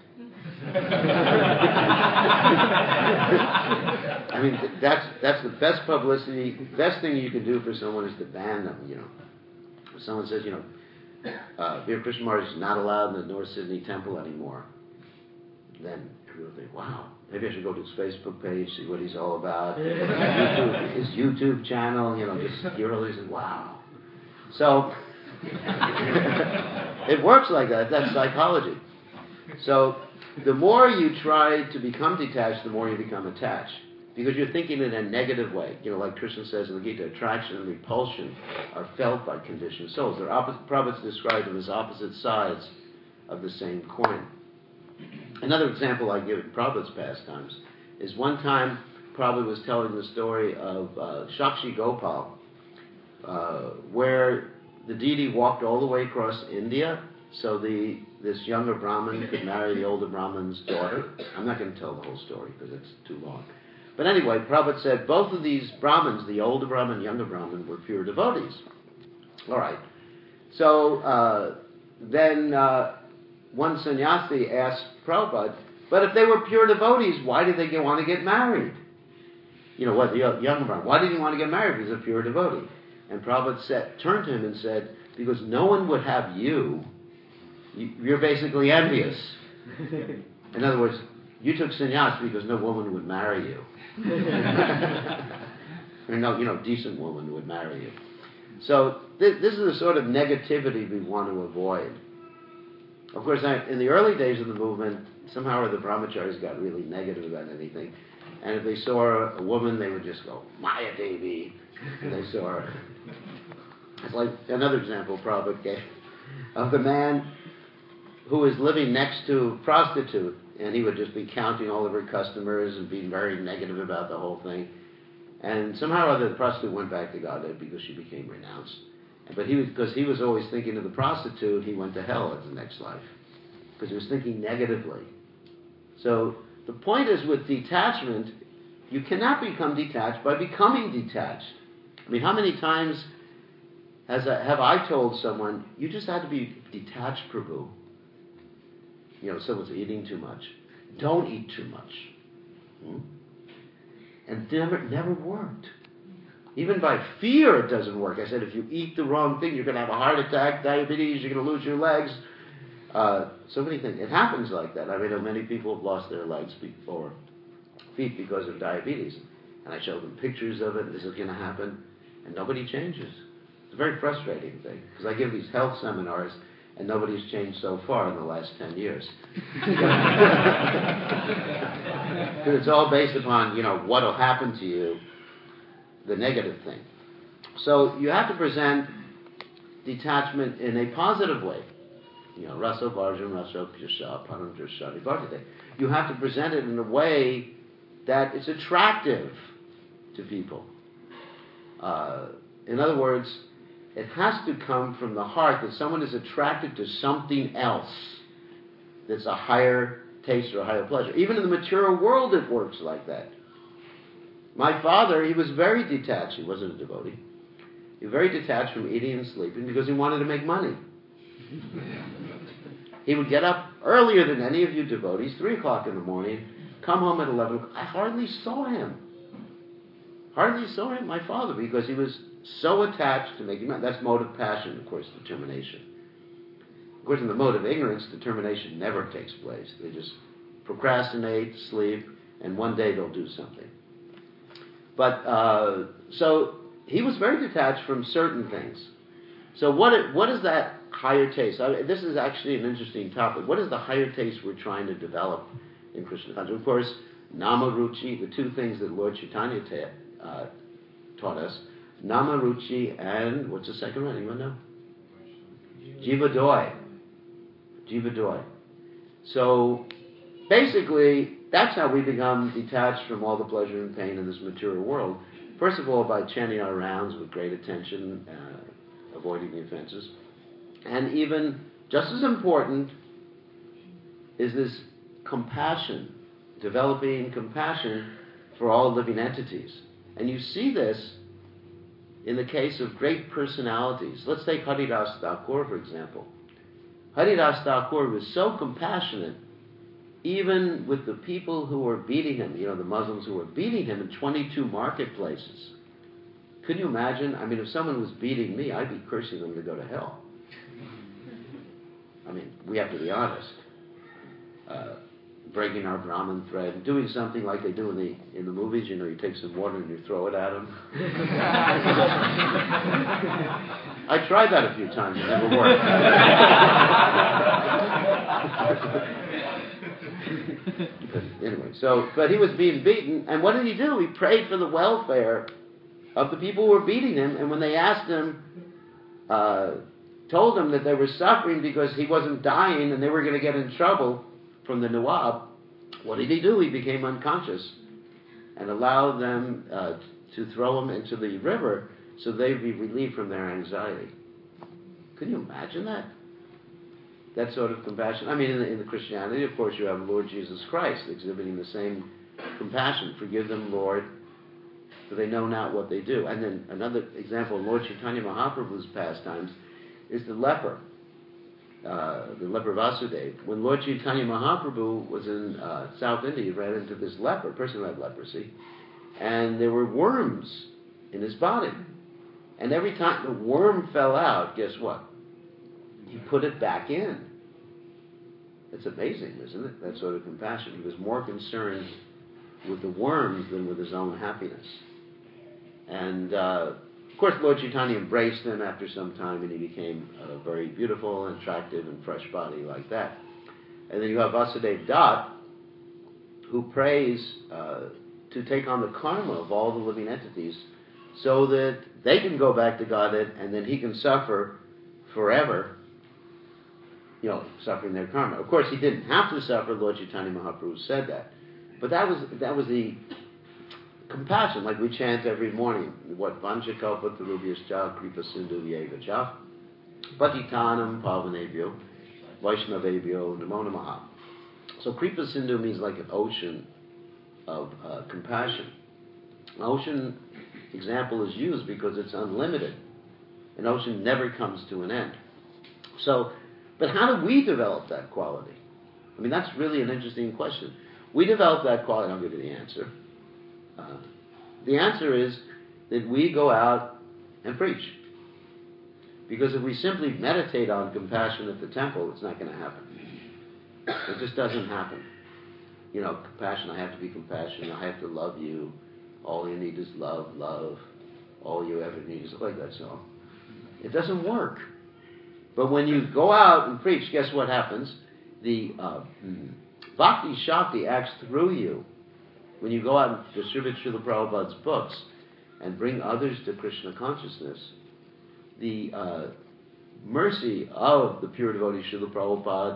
I mean, that's that's the best publicity, best thing you can do for someone is to ban them, you know. If someone says, you know, uh, Veer Krishna Maharaj is not allowed in the North Sydney temple anymore, then everyone will think, wow, maybe I should go to his Facebook page, see what he's all about. YouTube, his YouTube channel, you know, just hear all these, wow. So, it works like that. That's psychology. So, the more you try to become detached, the more you become attached. Because you're thinking in a negative way. You know, like Krishna says in the Gita, attraction and repulsion are felt by conditioned souls. They're opposite, Prabhupada described them as opposite sides of the same coin. Another example I give in Prabhupada's pastimes is one time Prabhupada was telling the story of uh, Shakshi Gopal, uh, where the deity walked all the way across India so the this younger Brahmin could marry the older Brahmin's daughter. I'm not going to tell the whole story because it's too long. But anyway, Prabhupada said both of these Brahmins, the older Brahmin and younger Brahmin, were pure devotees. All right. So uh, then uh, one sannyasi asked Prabhupada, but if they were pure devotees, why did they get, want to get married? You know, what, the younger Brahmin, why did he want to get married? Because he's a pure devotee. And Prabhupada said, turned to him and said, because no one would have you, you're basically envious. In other words, you took sannyas because no woman would marry you. Or no, you know, decent woman would marry you. So th- this is the sort of negativity we want to avoid. Of course, I, in the early days of the movement, somehow or the brahmacharis got really negative about anything. And if they saw a woman, they would just go, Maya Devi. And they saw her. It's like another example Prabhupada gave of the man who was living next to a prostitute, and he would just be counting all of her customers and being very negative about the whole thing. And somehow or other, the prostitute went back to Godhead because she became renounced. But he was, because he was always thinking of the prostitute, he went to hell in the next life because he was thinking negatively. So the point is, with detachment, you cannot become detached by becoming detached. I mean, how many times has I, have I told someone, you just had to be detached, Prabhu? You know, someone's eating too much. Don't eat too much. Hmm? And it never, never worked. Even by fear, it doesn't work. I said, if you eat the wrong thing, you're going to have a heart attack, diabetes, you're going to lose your legs. Uh, so many things. It happens like that. I mean, I know many people have lost their legs or feet because of diabetes. And I show them pictures of it. This is going to happen. And nobody changes. It's a very frustrating thing. Because I give these health seminars, and nobody's changed so far in the last ten years. Because it's all based upon, you know, what will happen to you, the negative thing. So you have to present detachment in a positive way. You know, Raso Varjam, Raso Pyasha, Param Drashani Bhartate. You have to present it in a way that it's attractive to people. Uh, in other words, it has to come from the heart that someone is attracted to something else that's a higher taste or a higher pleasure. Even in the material world, it works like that. My father, he was very detached. He wasn't a devotee. He was very detached from eating and sleeping because he wanted to make money. He would get up earlier than any of you devotees, three o'clock in the morning, come home at eleven o'clock. I hardly saw him. Hardly saw him, my father, because he was so attached to making money. That's mode of passion, of course, determination. Of course, in the mode of ignorance, determination never takes place. They just procrastinate, sleep, and one day they'll do something. But, uh, so, he was very detached from certain things. So what it, what is that higher taste? I mean, this is actually an interesting topic. What is the higher taste we're trying to develop in Krishna consciousness? Of course, Nama Ruchi, the two things that Lord Chaitanya ta- uh, taught us, Nama Ruchi and, what's the second one? Anyone know? Jiva Doi. Jiva Doi. So, basically, that's how we become detached from all the pleasure and pain in this material world. First of all, by chanting our rounds with great attention, uh, avoiding the offenses. And even, just as important, is this compassion, developing compassion for all living entities. And you see this in the case of great personalities. Let's take Haridas Thakur, for example. Haridas Thakur was so compassionate, even with the people who were beating him, you know, the Muslims who were beating him in twenty-two marketplaces. Could you imagine? I mean, if someone was beating me, I'd be cursing them to go to hell. I mean, we have to be honest. Uh, breaking our Brahmin thread, doing something like they do in the in the movies. You know, you take some water and you throw it at them. I tried that a few times. It never worked. But anyway, so but he was being beaten, and what did he do? He prayed for the welfare of the people who were beating him, and when they asked him, uh, told him that they were suffering because he wasn't dying and they were going to get in trouble from the Nawab, what did he do? He became unconscious and allowed them uh, to throw him into the river so they'd be relieved from their anxiety. Can you imagine that? That sort of compassion. I mean, in the, in the Christianity, of course, you have Lord Jesus Christ exhibiting the same compassion. Forgive them, Lord, for they know not what they do. And then another example in Lord Chaitanya Mahaprabhu's pastimes is the leper. Uh, the leper Vasudeva. When Lord Chaitanya Mahaprabhu was in uh, South India, he ran into this leper, person who had leprosy, and there were worms in his body. And every time the worm fell out, guess what? He put it back in. It's amazing, isn't it? That sort of compassion. He was more concerned with the worms than with his own happiness. And uh, of course, Lord Chaitanya embraced him after some time, and he became uh, very beautiful and attractive and fresh body like that. And then you have Vasudeva Dutt, who prays uh, to take on the karma of all the living entities so that they can go back to Godhead, and then he can suffer forever, you know, suffering their karma. Of course, he didn't have to suffer. Lord Chaitanya Mahaprabhu said that. But that was that was the compassion, like we chant every morning. What? Vanchakalpa tarubhyascha kripa sindhu yevacha patitanam pavanebhyo vaishnavebhyo namo namaha. So kripa sindhu means like an ocean of uh, compassion. An ocean example is used because it's unlimited. An ocean never comes to an end. So, but how do we develop that quality? I mean, that's really an interesting question. We develop that quality. I'll give you the answer. Uh, the answer is that we go out and preach. Because if we simply meditate on compassion at the temple, it's not going to happen. It just doesn't happen. You know, compassion, I have to be compassionate, I have to love you. All you need is love, love. All you ever need is, like that song. It doesn't work. But when you go out and preach, guess what happens? The uh, Bhakti Shakti acts through you. When you go out and distribute Srila Prabhupada's books and bring others to Krishna consciousness, the uh, mercy of the pure devotee Srila Prabhupada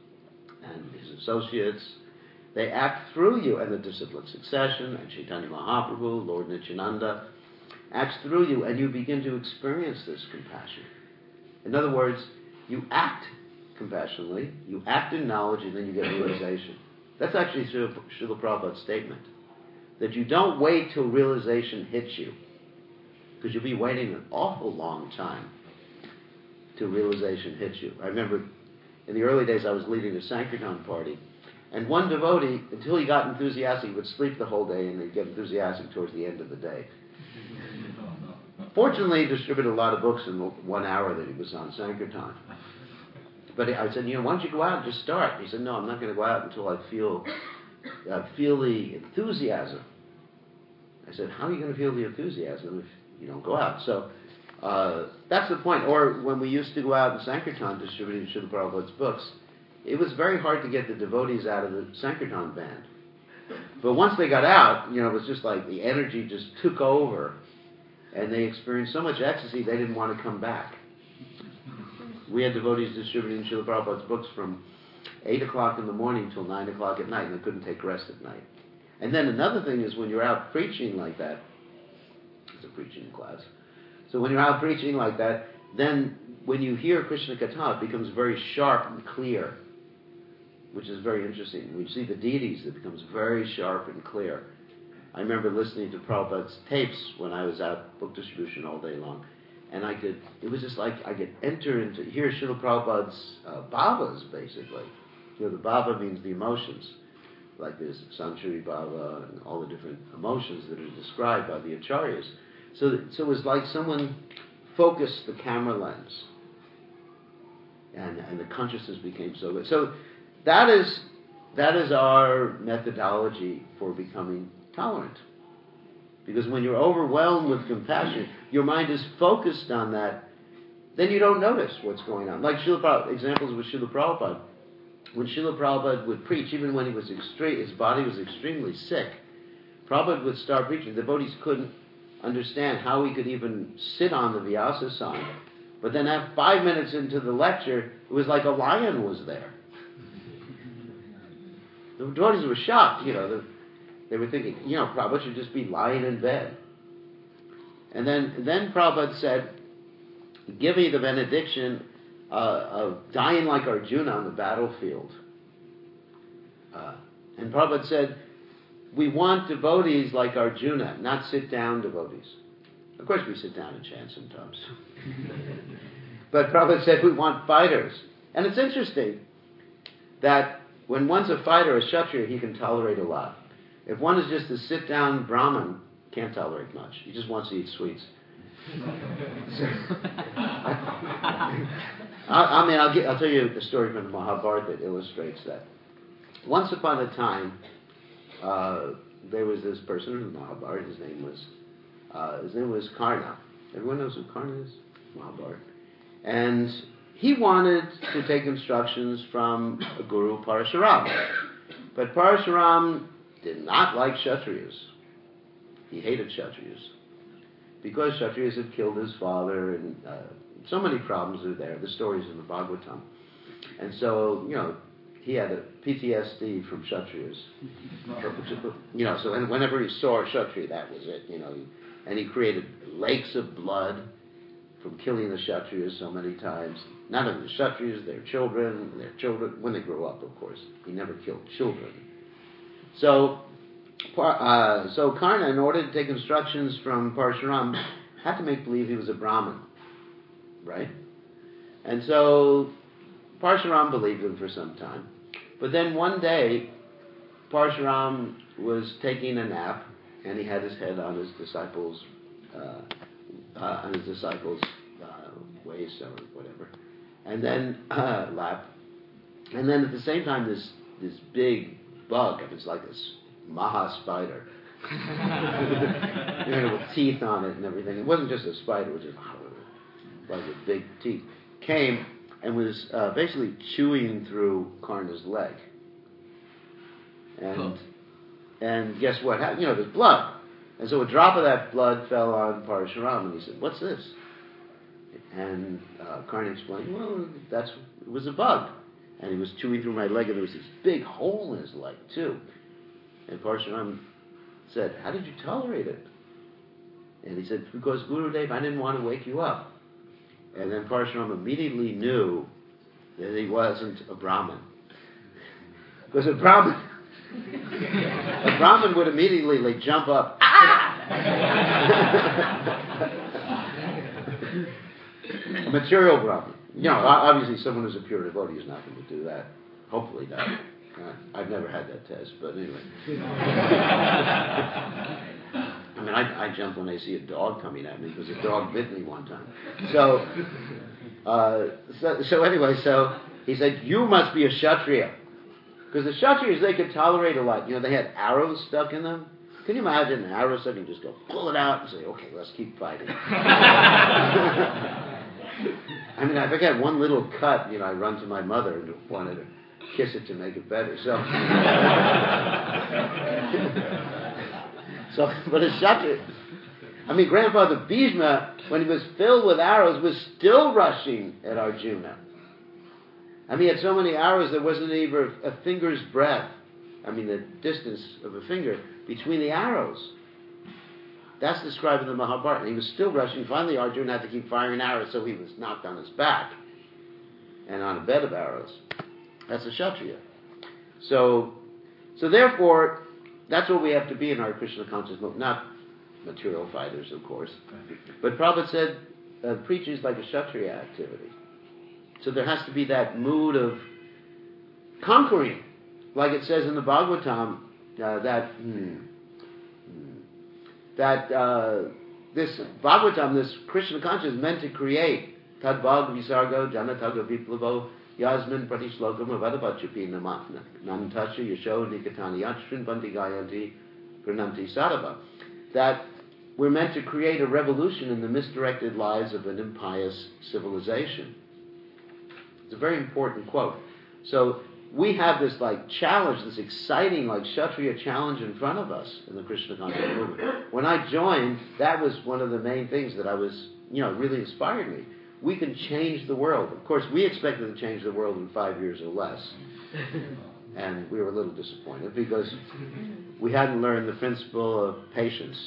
and his associates, they act through you, and the disciplined succession, and Chaitanya Mahaprabhu, Lord Nityananda, acts through you, and you begin to experience this compassion. In other words, you act compassionately, you act in knowledge, and then you get realization. That's actually Srila Prabhupada's statement, that you don't wait till realization hits you, because you'll be waiting an awful long time till realization hits you. I remember in the early days I was leading a Sankirtan party, and one devotee, until he got enthusiastic, he would sleep the whole day, and he'd get enthusiastic towards the end of the day. Fortunately, he distributed a lot of books in the one hour that he was on Sankirtan. But I said, you know, why don't you go out and just start? He said, no, I'm not going to go out until I feel uh, feel the enthusiasm. I said, how are you going to feel the enthusiasm if you don't go out? So Uh, that's the point. Or when we used to go out in Sankirtan distributing Srila Prabhupada's books, it was very hard to get the devotees out of the Sankirtan band. But once they got out, you know, it was just like the energy just took over, and they experienced so much ecstasy they didn't want to come back. We had devotees distributing Srila Prabhupada's books from eight o'clock in the morning till nine o'clock at night, and they couldn't take rest at night. And then another thing is when you're out preaching like that, it's a preaching class, so when you're out preaching like that, then when you hear Krishna Katha, it becomes very sharp and clear, which is very interesting. When you see the deities, it becomes very sharp and clear. I remember listening to Prabhupada's tapes when I was out book distribution all day long, and I could, it was just like I could enter into, hear Srila Prabhupada's uh, bhavas, basically. You know, the bhava means the emotions, like there's Sanchari bhava and all the different emotions that are described by the acharyas. So, that, so it was like someone focused the camera lens, and, and the consciousness became so good. So that is that is our methodology for becoming tolerant. Because when you're overwhelmed with compassion, your mind is focused on that, then you don't notice what's going on. Like Srila Prabhupada, examples with Srila Prabhupada. When Srila Prabhupada would preach, even when he was extreme, his body was extremely sick, Prabhupada would start preaching. The devotees couldn't understand how he could even sit on the Vyasa-san. But then at five minutes into the lecture, it was like a lion was there. The devotees were shocked, you know. The, They were thinking, you know, Prabhupada should just be lying in bed. And then, then Prabhupada said, give me the benediction uh, of dying like Arjuna on the battlefield. Uh, and Prabhupada said, we want devotees like Arjuna, not sit-down devotees. Of course we sit down and chant sometimes. But Prabhupada said we want fighters. And it's interesting that when one's a fighter, a Kshatriya, he can tolerate a lot. If one is just a sit-down Brahmin, can't tolerate much. He just wants to eat sweets. I, I mean, I'll, get, I'll tell you a story from the Mahabharata that illustrates that. Once upon a time, uh, there was this person in the Mahabharata. His name was uh, his name was Karna. Everyone knows who Karna is? Mahabharata. And he wanted to take instructions from Guru Parashuram. But Parashuram did not like Kshatriyas. He hated Kshatriyas. Because Kshatriyas had killed his father, and uh, so many problems are there. The stories in the Bhagavatam. And so, you know, he had a P T S D from Kshatriyas. You know, so and whenever he saw a Kshatriya, that was it, you know. He, and he created lakes of blood from killing the Kshatriyas so many times. Not only the Kshatriyas, their children, their children, when they grow up, of course. He never killed children. So, uh, so Karna, in order to take instructions from Parshuram, had to make believe he was a Brahmin, right? And so Parshuram believed him for some time. But then one day, Parshuram was taking a nap, and he had his head on his disciples' uh, uh, on his disciples' uh, waist or whatever, and then uh, lap, and then at the same time, this this big bug, it was like this maha spider, you know, with teeth on it and everything. It wasn't just a spider; it was just like with big teeth. Came and was uh, basically chewing through Karna's leg. And oh. and guess what happened? You know, there's blood. And so a drop of that blood fell on Parashuram, and he said, "What's this?" And uh, Karna explained, "Well, that's it was a bug." And he was chewing through my leg, and there was this big hole in his leg, too. And Parashuram said, "How did you tolerate it?" And he said, "Because Gurudev, I didn't want to wake you up." And then Parashuram immediately knew that he wasn't a Brahmin. Because a Brahmin, a Brahmin would immediately like, jump up. Ah! A material Brahmin. You know, obviously someone who's a pure devotee is not going to do that. Hopefully not. Uh, I've never had that test, but anyway. I mean, I, I jump when I see a dog coming at me because a dog bit me one time. So, uh, so, so anyway, so he said, "You must be a Kshatriya." Because the Kshatriyas, they could tolerate a lot. You know, they had arrows stuck in them. Can you imagine an arrow suddenly just go pull it out and say, okay, let's keep fighting? I mean, if I got one little cut, you know, I run to my mother and wanted to kiss it to make it better. So, so but a Kshatriya, I mean, Grandfather Bhishma, when he was filled with arrows, was still rushing at Arjuna. I mean, he had so many arrows there wasn't even a finger's breadth. I mean, the distance of a finger between the arrows. That's described in the Mahabharata. And he was still rushing. Finally, Arjuna had to keep firing arrows, so he was knocked on his back and on a bed of arrows. That's a Kshatriya. So, so therefore, that's what we have to be in our Krishna conscious movement. Not material fighters, of course. But Prabhupada said uh, preaching is like a Kshatriya activity. So there has to be that mood of conquering. Like it says in the Bhagavatam, uh, that hmm, hmm, that uh, this Bhagavatam, this Krishna consciousness is meant to create Tad Bhag Visargo Janataga Viplavo Yasmin Pratishlokam Avadapachupi Nantasha Yasho Nikatani Yachrin Banti Gayanti Pranamti Sadava. That we're meant to create a revolution in the misdirected lives of an impious civilization. It's a very important quote. So we have this like challenge, this exciting like Kshatriya challenge in front of us in the Krishna conscious movement. When I joined, that was one of the main things that I was, you know, really inspired me. We can change the world. Of course, we expected to change the world in five years or less. And we were a little disappointed because we hadn't learned the principle of patience.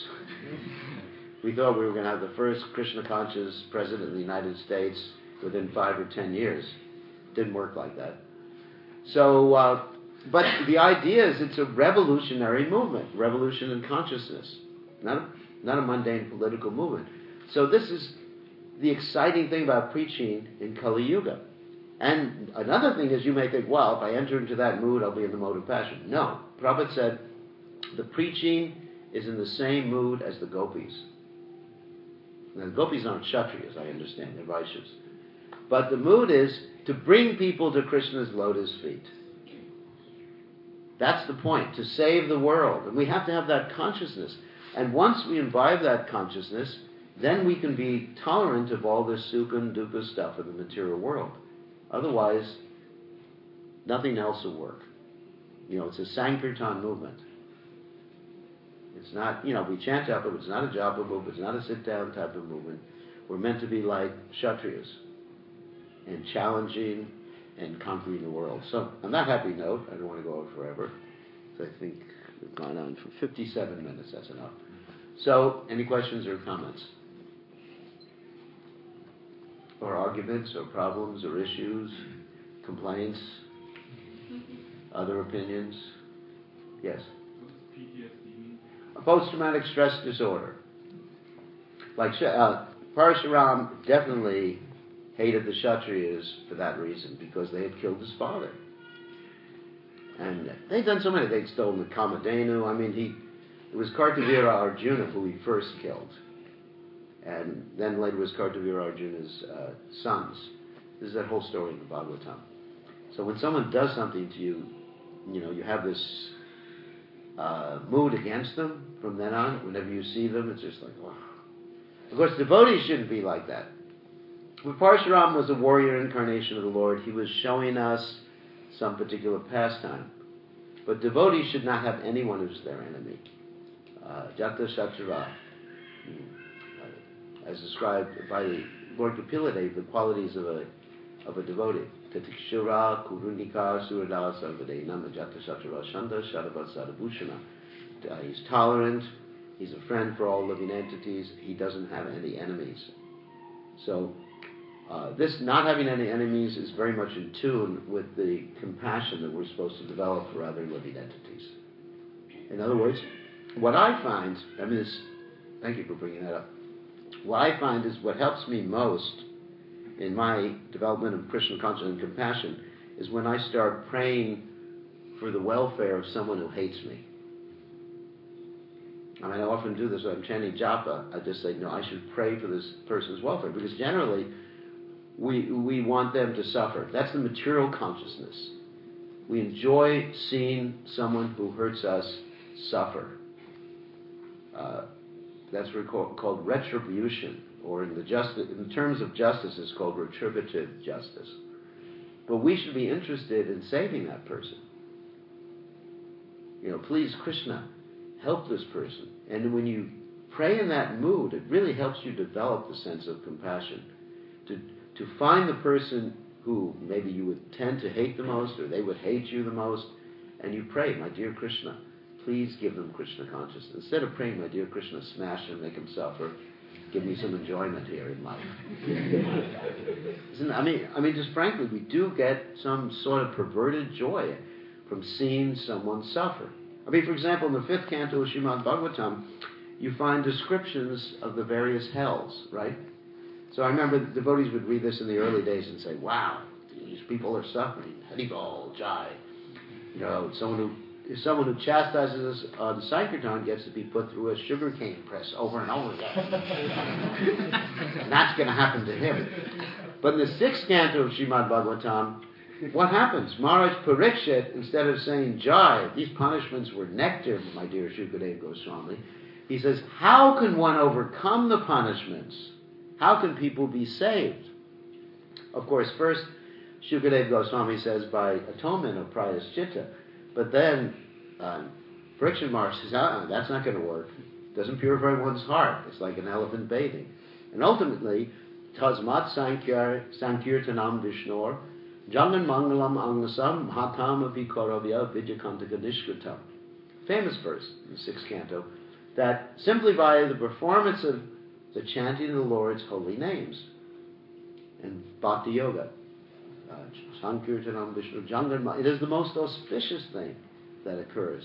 We thought we were going to have the first Krishna conscious president of the United States within five or ten years. Didn't work like that. So, uh, but the idea is it's a revolutionary movement, revolution in consciousness, not a, not a mundane political movement. So this is the exciting thing about preaching in Kali Yuga. And another thing is you may think, well, if I enter into that mood, I'll be in the mode of passion. No. Prabhupada said the preaching is in the same mood as the gopis. Now, the gopis aren't Kshatriyas, I understand, they're Vaishyas. But the mood is to bring people to Krishna's lotus feet. That's the point, to save the world. And we have to have that consciousness. And once we imbibe that consciousness, then we can be tolerant of all this sukha and dukkha stuff in the material world. Otherwise, nothing else will work. You know, it's a Sankirtan movement. It's not, you know, we chant japa, but it's not a japa movement, it's not a sit-down type of movement. We're meant to be like Kshatriyas, and challenging and conquering the world. So, on that happy note, I don't want to go on forever, so I think we've gone on for fifty-seven minutes, that's enough. So, any questions or comments? Or arguments, or problems, or issues, complaints, other opinions? Yes? P T S D mean? A post-traumatic stress disorder. Like uh, Parshuram definitely hated the Kshatriyas for that reason, because they had killed his father. And they'd done so many. They'd stolen the Kamadhenu. I mean, he it was Kartavira Arjuna who he first killed. And then later was Kartavira Arjuna's uh, sons. This is that whole story in the Bhagavatam. So when someone does something to you, you know, you have this uh, mood against them from then on. Whenever you see them, it's just like, wow. Of course, devotees shouldn't be like that. When Parshuram was a warrior incarnation of the Lord, he was showing us some particular pastime. But devotees should not have anyone who's their enemy. Jata Shatrava, as described by Lord Kapilade, the qualities of a of a devotee. Tatikshura, Kurunika, Surada, Sarvade, Nama Jata Shatrava, Shanda, Shadavat, Sadabhushana. He's tolerant, he's a friend for all living entities, he doesn't have any enemies. So, Uh, this not having any enemies is very much in tune with the compassion that we're supposed to develop for other living entities. In other words, what I find, I mean, this, thank you for bringing that up. What I find is what helps me most in my development of Krishna consciousness and compassion is when I start praying for the welfare of someone who hates me. I mean, I often do this when I'm chanting japa. I just say, no, I should pray for this person's welfare, because generally, We we want them to suffer. That's the material consciousness. We enjoy seeing someone who hurts us suffer. Uh, that's reco- called retribution, or in the justice, in terms of justice, it's called retributive justice. But we should be interested in saving that person. You know, please, Krishna, help this person. And when you pray in that mood, it really helps you develop the sense of compassion. To to find the person who maybe you would tend to hate the most, or they would hate you the most, and you pray, my dear Krishna, please give them Krishna consciousness. Instead of praying, my dear Krishna, smash him, make him suffer, give me some enjoyment here in life. Isn't, I mean, I mean, just frankly, we do get some sort of perverted joy from seeing someone suffer. I mean, for example, in the fifth canto of Srimad Bhagavatam, you find descriptions of the various hells, right? So I remember the devotees would read this in the early days and say, wow, these people are suffering. Haribol, Jai. You know, someone who, someone who chastises us on Sankirtan gets to be put through a sugarcane press over and over again. And that's going to happen to him. But in the sixth canto of Srimad Bhagavatam, what happens? Maharaj Parikshit, instead of saying, Jai, these punishments were nectar, my dear Shukadeva Goswami, he says, how can one overcome the punishments? How can people be saved? Of course, first, Shukadeva Goswami says by atonement of prayaschitta, but then uh, Parikshit Maharaj says, uh-uh, that's not going to work. It doesn't purify one's heart. It's like an elephant bathing. And ultimately, Tasmat Sankirtanam Vishnor, Jangan Mangalam Angasam Hatam Abhikaravya Vidyakantaka Nishkatam. Famous verse in the sixth canto, that simply by the performance of the chanting of the Lord's holy names and Bhakti Yoga, uh, Sankirtanam Vishnu Jangan, it is the most auspicious thing that occurs.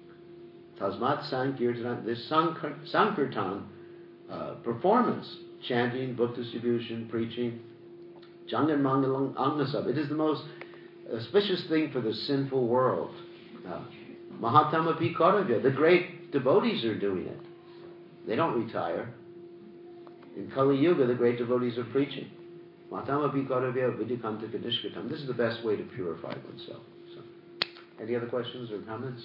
Tasmat Sankirtanam, this Sankirtan uh, performance, chanting, book distribution, preaching, Jangan Mangalam Angasam, it is the most auspicious thing for the sinful world. Uh, Mahatama Pikaravya, the great devotees are doing it. They don't retire. In Kali Yuga, the great devotees are preaching. Mahatama Pikaravya Vidyakantaka Nishkatam. This is the best way to purify oneself. So, any other questions or comments?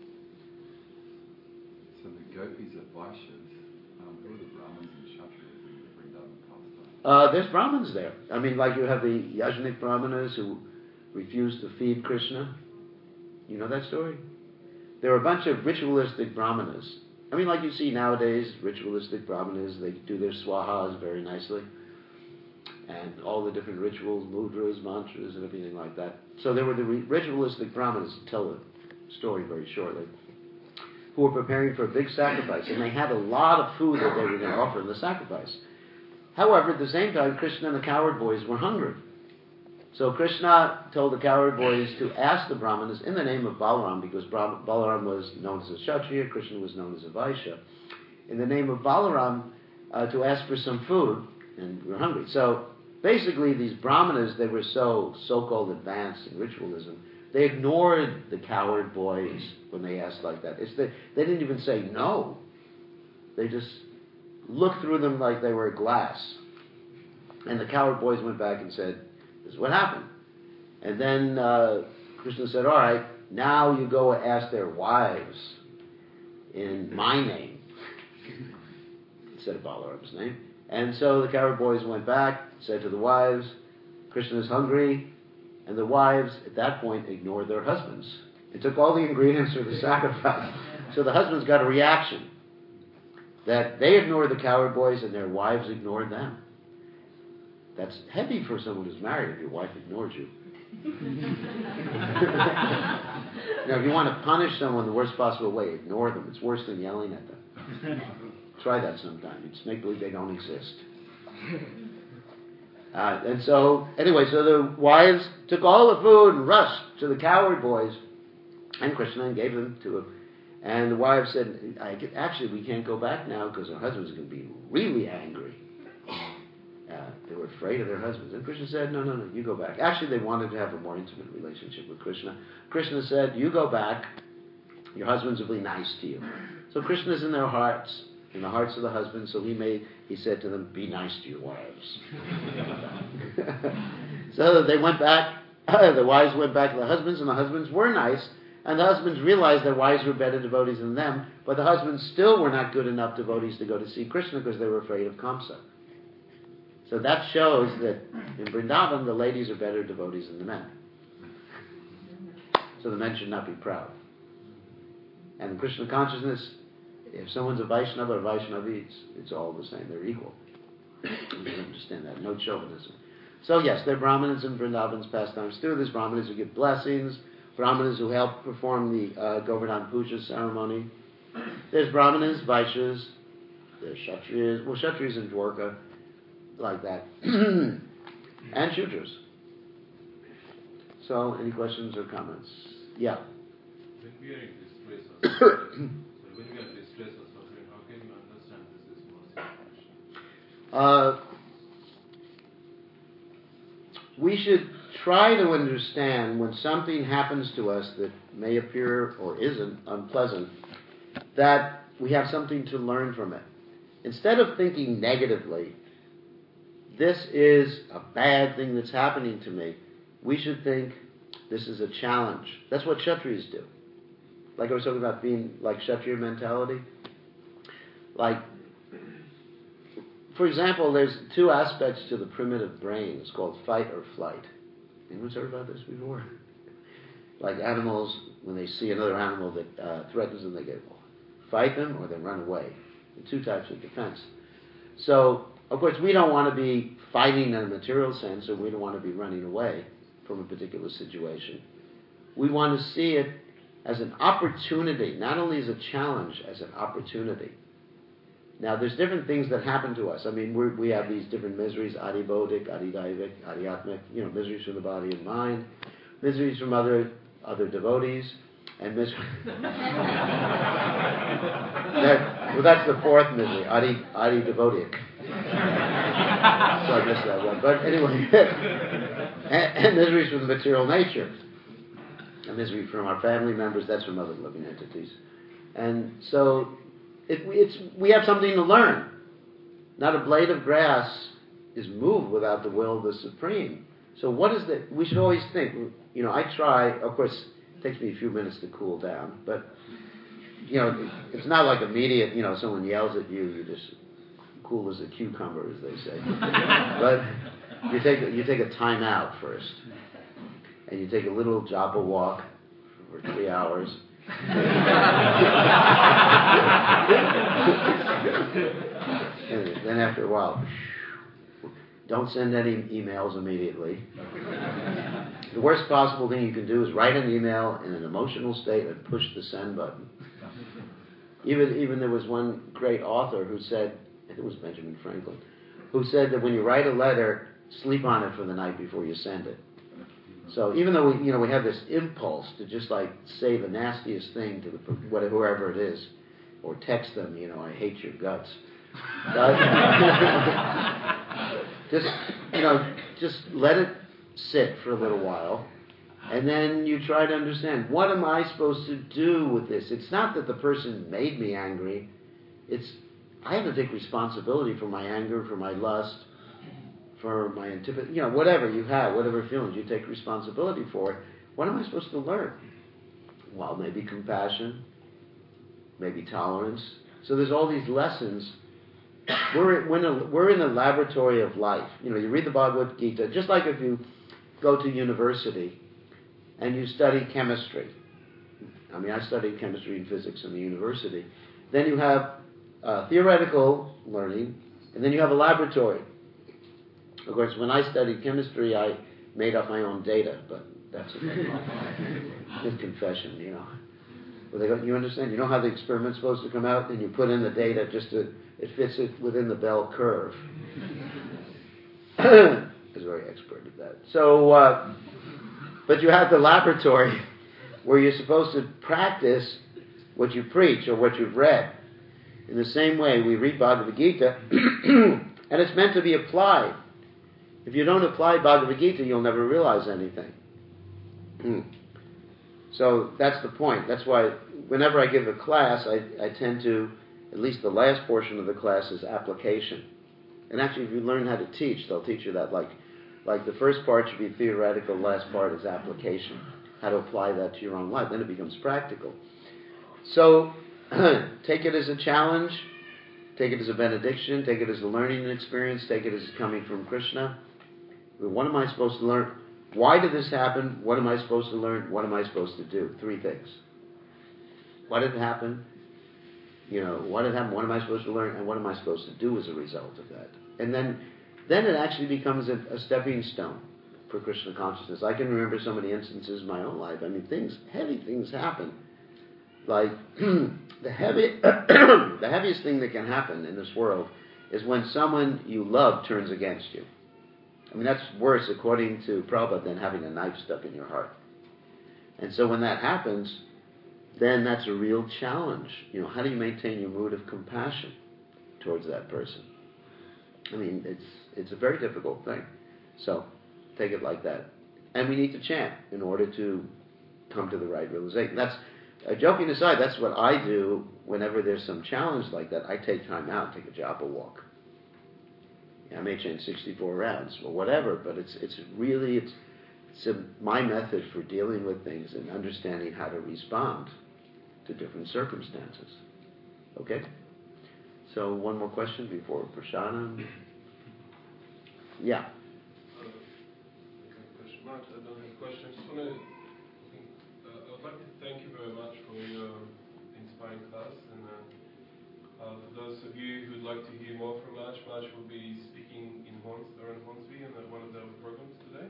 So the gopis are Vaishyas. Um, who are the Brahmins and Kshatriyas in the Vrindavan pastime? Uh, there's Brahmins there. I mean, like you have the Yajnik Brahmanas who refused to feed Krishna. You know that story? There are a bunch of ritualistic Brahmanas. I mean, like you see nowadays, ritualistic Brahmanas, they do their swahas very nicely. And all the different rituals, mudras, mantras, and everything like that. So there were the ritualistic Brahmanas, to tell the story very shortly, who were preparing for a big sacrifice. And they had a lot of food that they were going to offer in the sacrifice. However, at the same time, Krishna and the cowherd boys were hungry. So Krishna told the cowherd boys to ask the Brahmanas in the name of Balaram, because Balaram was known as a Kshatriya, Krishna was known as a Vaishya, in the name of Balaram uh, to ask for some food, and we were hungry. So basically these Brahmanas, they were so so-called advanced in ritualism, they ignored the cowherd boys when they asked like that. It's the, they didn't even say no. They just looked through them like they were glass. And the cowherd boys went back and said, this is what happened. And then uh, Krishna said, all right, now you go ask their wives in my name, instead of Balaram's name. And so the cowherd boys went back, said to the wives, Krishna is hungry. And the wives, at that point, ignored their husbands. It took all the ingredients for the sacrifice. So the husbands got a reaction that they ignored the cowherd boys and their wives ignored them. That's heavy for someone who's married if your wife ignores you. Now, if you want to punish someone the worst possible way, ignore them. It's worse than yelling at them. Try that sometime. You just make believe they don't exist. Uh, and so, anyway, so the wives took all the food and rushed to the cowherd boys and Krishna and gave them to him. And the wives said, I get, actually, we can't go back now because our husbands are going to be really angry. Uh, they were afraid of their husbands. And Krishna said, no, no, no, you go back. Actually, they wanted to have a more intimate relationship with Krishna. Krishna said, you go back. Your husbands will be nice to you. So Krishna is in their hearts, in the hearts of the husbands. So he made, he said to them, be nice to your wives. So they went back. The wives went back to the husbands, and the husbands were nice. And the husbands realized their wives were better devotees than them, but the husbands still were not good enough devotees to go to see Krishna because they were afraid of Kamsa. So that shows that in Vrindavan, the ladies are better devotees than the men. So the men should not be proud. And in Krishna consciousness, if someone's a Vaishnava or Vaishnavi, it's, it's all the same. They're equal. You can understand that. No chauvinism. So yes, there are Brahmanas in Vrindavan's pastimes too. There's Brahmanas who give blessings, Brahmanas who help perform the uh, Govardhan Puja ceremony. There's Brahmanas, Vaishyas, there's Kshatriyas, well, Kshatriyas in Dwarka, like that, and Shudras. So, any questions or comments? Yeah. When we are in distress or suffering, so when we are in distress or suffering, how can you understand this is mercy of Krishna? Uh, we should try to understand when something happens to us that may appear or isn't unpleasant, that we have something to learn from it. Instead of thinking negatively, this is a bad thing that's happening to me, we should think this is a challenge. That's what Kshatriyas do. Like I was talking about being like Kshatriya mentality. Like, for example, there's two aspects to the primitive brain. It's called fight or flight. Anyone's heard about this before? Like animals, when they see another animal that uh, threatens them, they go fight them or they run away. The two types of defense. So, of course, we don't want to be fighting in a material sense, or we don't want to be running away from a particular situation. We want to see it as an opportunity, not only as a challenge, as an opportunity. Now, there's different things that happen to us. I mean, we're, we have these different miseries, adibodhic, adidaivik, adiatmic, you know, miseries from the body and mind, miseries from other other devotees, and misery. that, well, that's the fourth misery, adi, adidevodic. So I missed that one. But anyway, and, and miseries from the material nature. A misery from our family members, that's from other living entities. And so it, it's, we have something to learn. Not a blade of grass is moved without the will of the Supreme. So what is the, we should always think, you know, I try, of course, it takes me a few minutes to cool down, but, you know, it's not like immediate, you know, someone yells at you, you just cool as a cucumber, as they say. But you take, you take a time out first. And you take a little japa walk for three hours. And then after a while, don't send any emails immediately. The worst possible thing you can do is write an email in an emotional state and push the send button. Even, even there was one great author who said, I think it was Benjamin Franklin, who said that when you write a letter, sleep on it for the night before you send it. So even though we, you know, we have this impulse to just like say the nastiest thing to the whatever, whoever it is, or text them, you know, I hate your guts. But just, you know, just let it sit for a little while, and then you try to understand, what am I supposed to do with this? It's not that the person made me angry. It's I have to take responsibility for my anger, for my lust, for my antipathy, you know, whatever you have, whatever feelings, you take responsibility for it. What am I supposed to learn? Well, maybe compassion, maybe tolerance. So there's all these lessons. We're, we're, in a, we're in a laboratory of life. You know, you read the Bhagavad Gita, just like if you go to university and you study chemistry. I mean, I studied chemistry and physics in the university. Then you have uh, theoretical learning, and then you have a laboratory. Of course, when I studied chemistry, I made up my own data, but that's a just confession, you know. Well, they go, you understand? You know how the experiment's supposed to come out, and you put in the data just to it fits it within the bell curve. I was very expert at that. So, uh, but you have the laboratory where you're supposed to practice what you preach or what you've read. In the same way, we read Bhagavad Gita, and it's meant to be applied. If you don't apply Bhagavad Gita, you'll never realize anything. Hmm. So that's the point. That's why whenever I give a class, I, I tend to, at least the last portion of the class is application. And actually, if you learn how to teach, they'll teach you that. Like, like the first part should be theoretical, the last part is application. how to apply that to your own life. Then it becomes practical. So, take it as a challenge, take it as a benediction, take it as a learning experience, take it as coming from Krishna. What am I supposed to learn? Why did this happen? What am I supposed to learn? What am I supposed to do? Three things. Why did it happen? You know, what did happen? What am I supposed to learn? And what am I supposed to do as a result of that? And then, then it actually becomes a, a stepping stone for Krishna consciousness. I can remember so many instances in my own life. I mean, things, heavy things happen. Like, the heavy, the heaviest thing that can happen in this world is when someone you love turns against you. I mean, that's worse, according to Prabhupada, than having a knife stuck in your heart. And so when that happens, then that's a real challenge. You know, how do you maintain your mood of compassion towards that person? I mean, it's it's a very difficult thing. So, take it like that. And we need to chant in order to come to the right realization. That's, uh, joking aside, that's what I do whenever there's some challenge like that. I take time out, take a japa walk. I may chant sixty-four rounds or whatever, but it's it's really, it's, it's a, my method for dealing with things and understanding how to respond to different circumstances. Okay? So one more question before Prashana. Yeah. Uh, question. Matt, I don't have a question. I just want to, uh, I would like to thank you very much for your inspiring class. And uh, uh, for those of you who would like to hear more from Raj, Raj will be speaking in Horns, around Hornsby in uh, one of our programs today.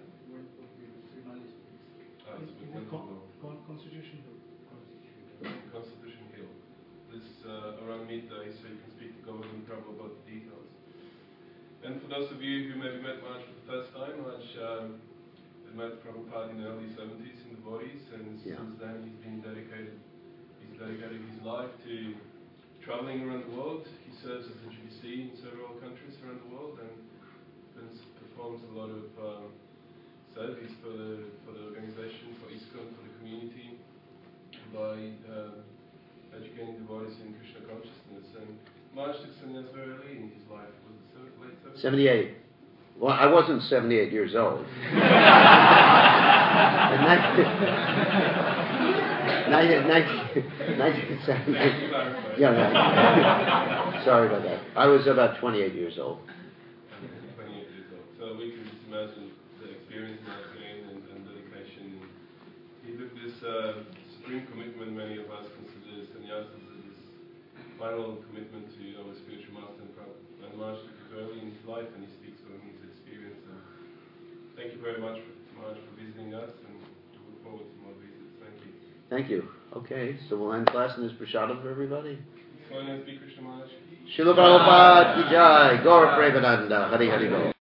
Uh, it's with Con- Con- Constitution Hill. Constitution Hill. This uh, around midday, so you can speak to Govardhan Prabhu about the details. And for those of you who maybe met Raj for the first time, Raj um, met Prabhupada in the early seventies in the bodies, and Yeah. since then he's been dedicated, he's dedicated his life to traveling around the world. He serves as a G C in several countries around the world, and, and performs a lot of um, service for the for the organization, for ISKCON, for the community, by uh, educating devotees in Krishna consciousness. And Maharaj took sannyas very early in his life. Was it seven, late seventies? seventy-eight. Well, I wasn't seventy-eight years old. nineteen seventy. Yeah, no. Sorry about that. I was about twenty-eight years old. twenty-eight years old. So we can just imagine the experience in that pain and, and dedication. He took this uh, supreme commitment many of us consider sannyas as this final commitment to our spiritual master and Prabhupada. And Maharaj took it early in his life, and he speaks from his experience. And thank you very much, Maharaj, for visiting us, and we look forward to more visits. Thank you. Thank you. Okay, so we'll end class and there's prasadam for everybody. So, Krishna Maharaj. Srila Prabhupada ki jai, Gaura Premananda, Hari Hari Bol.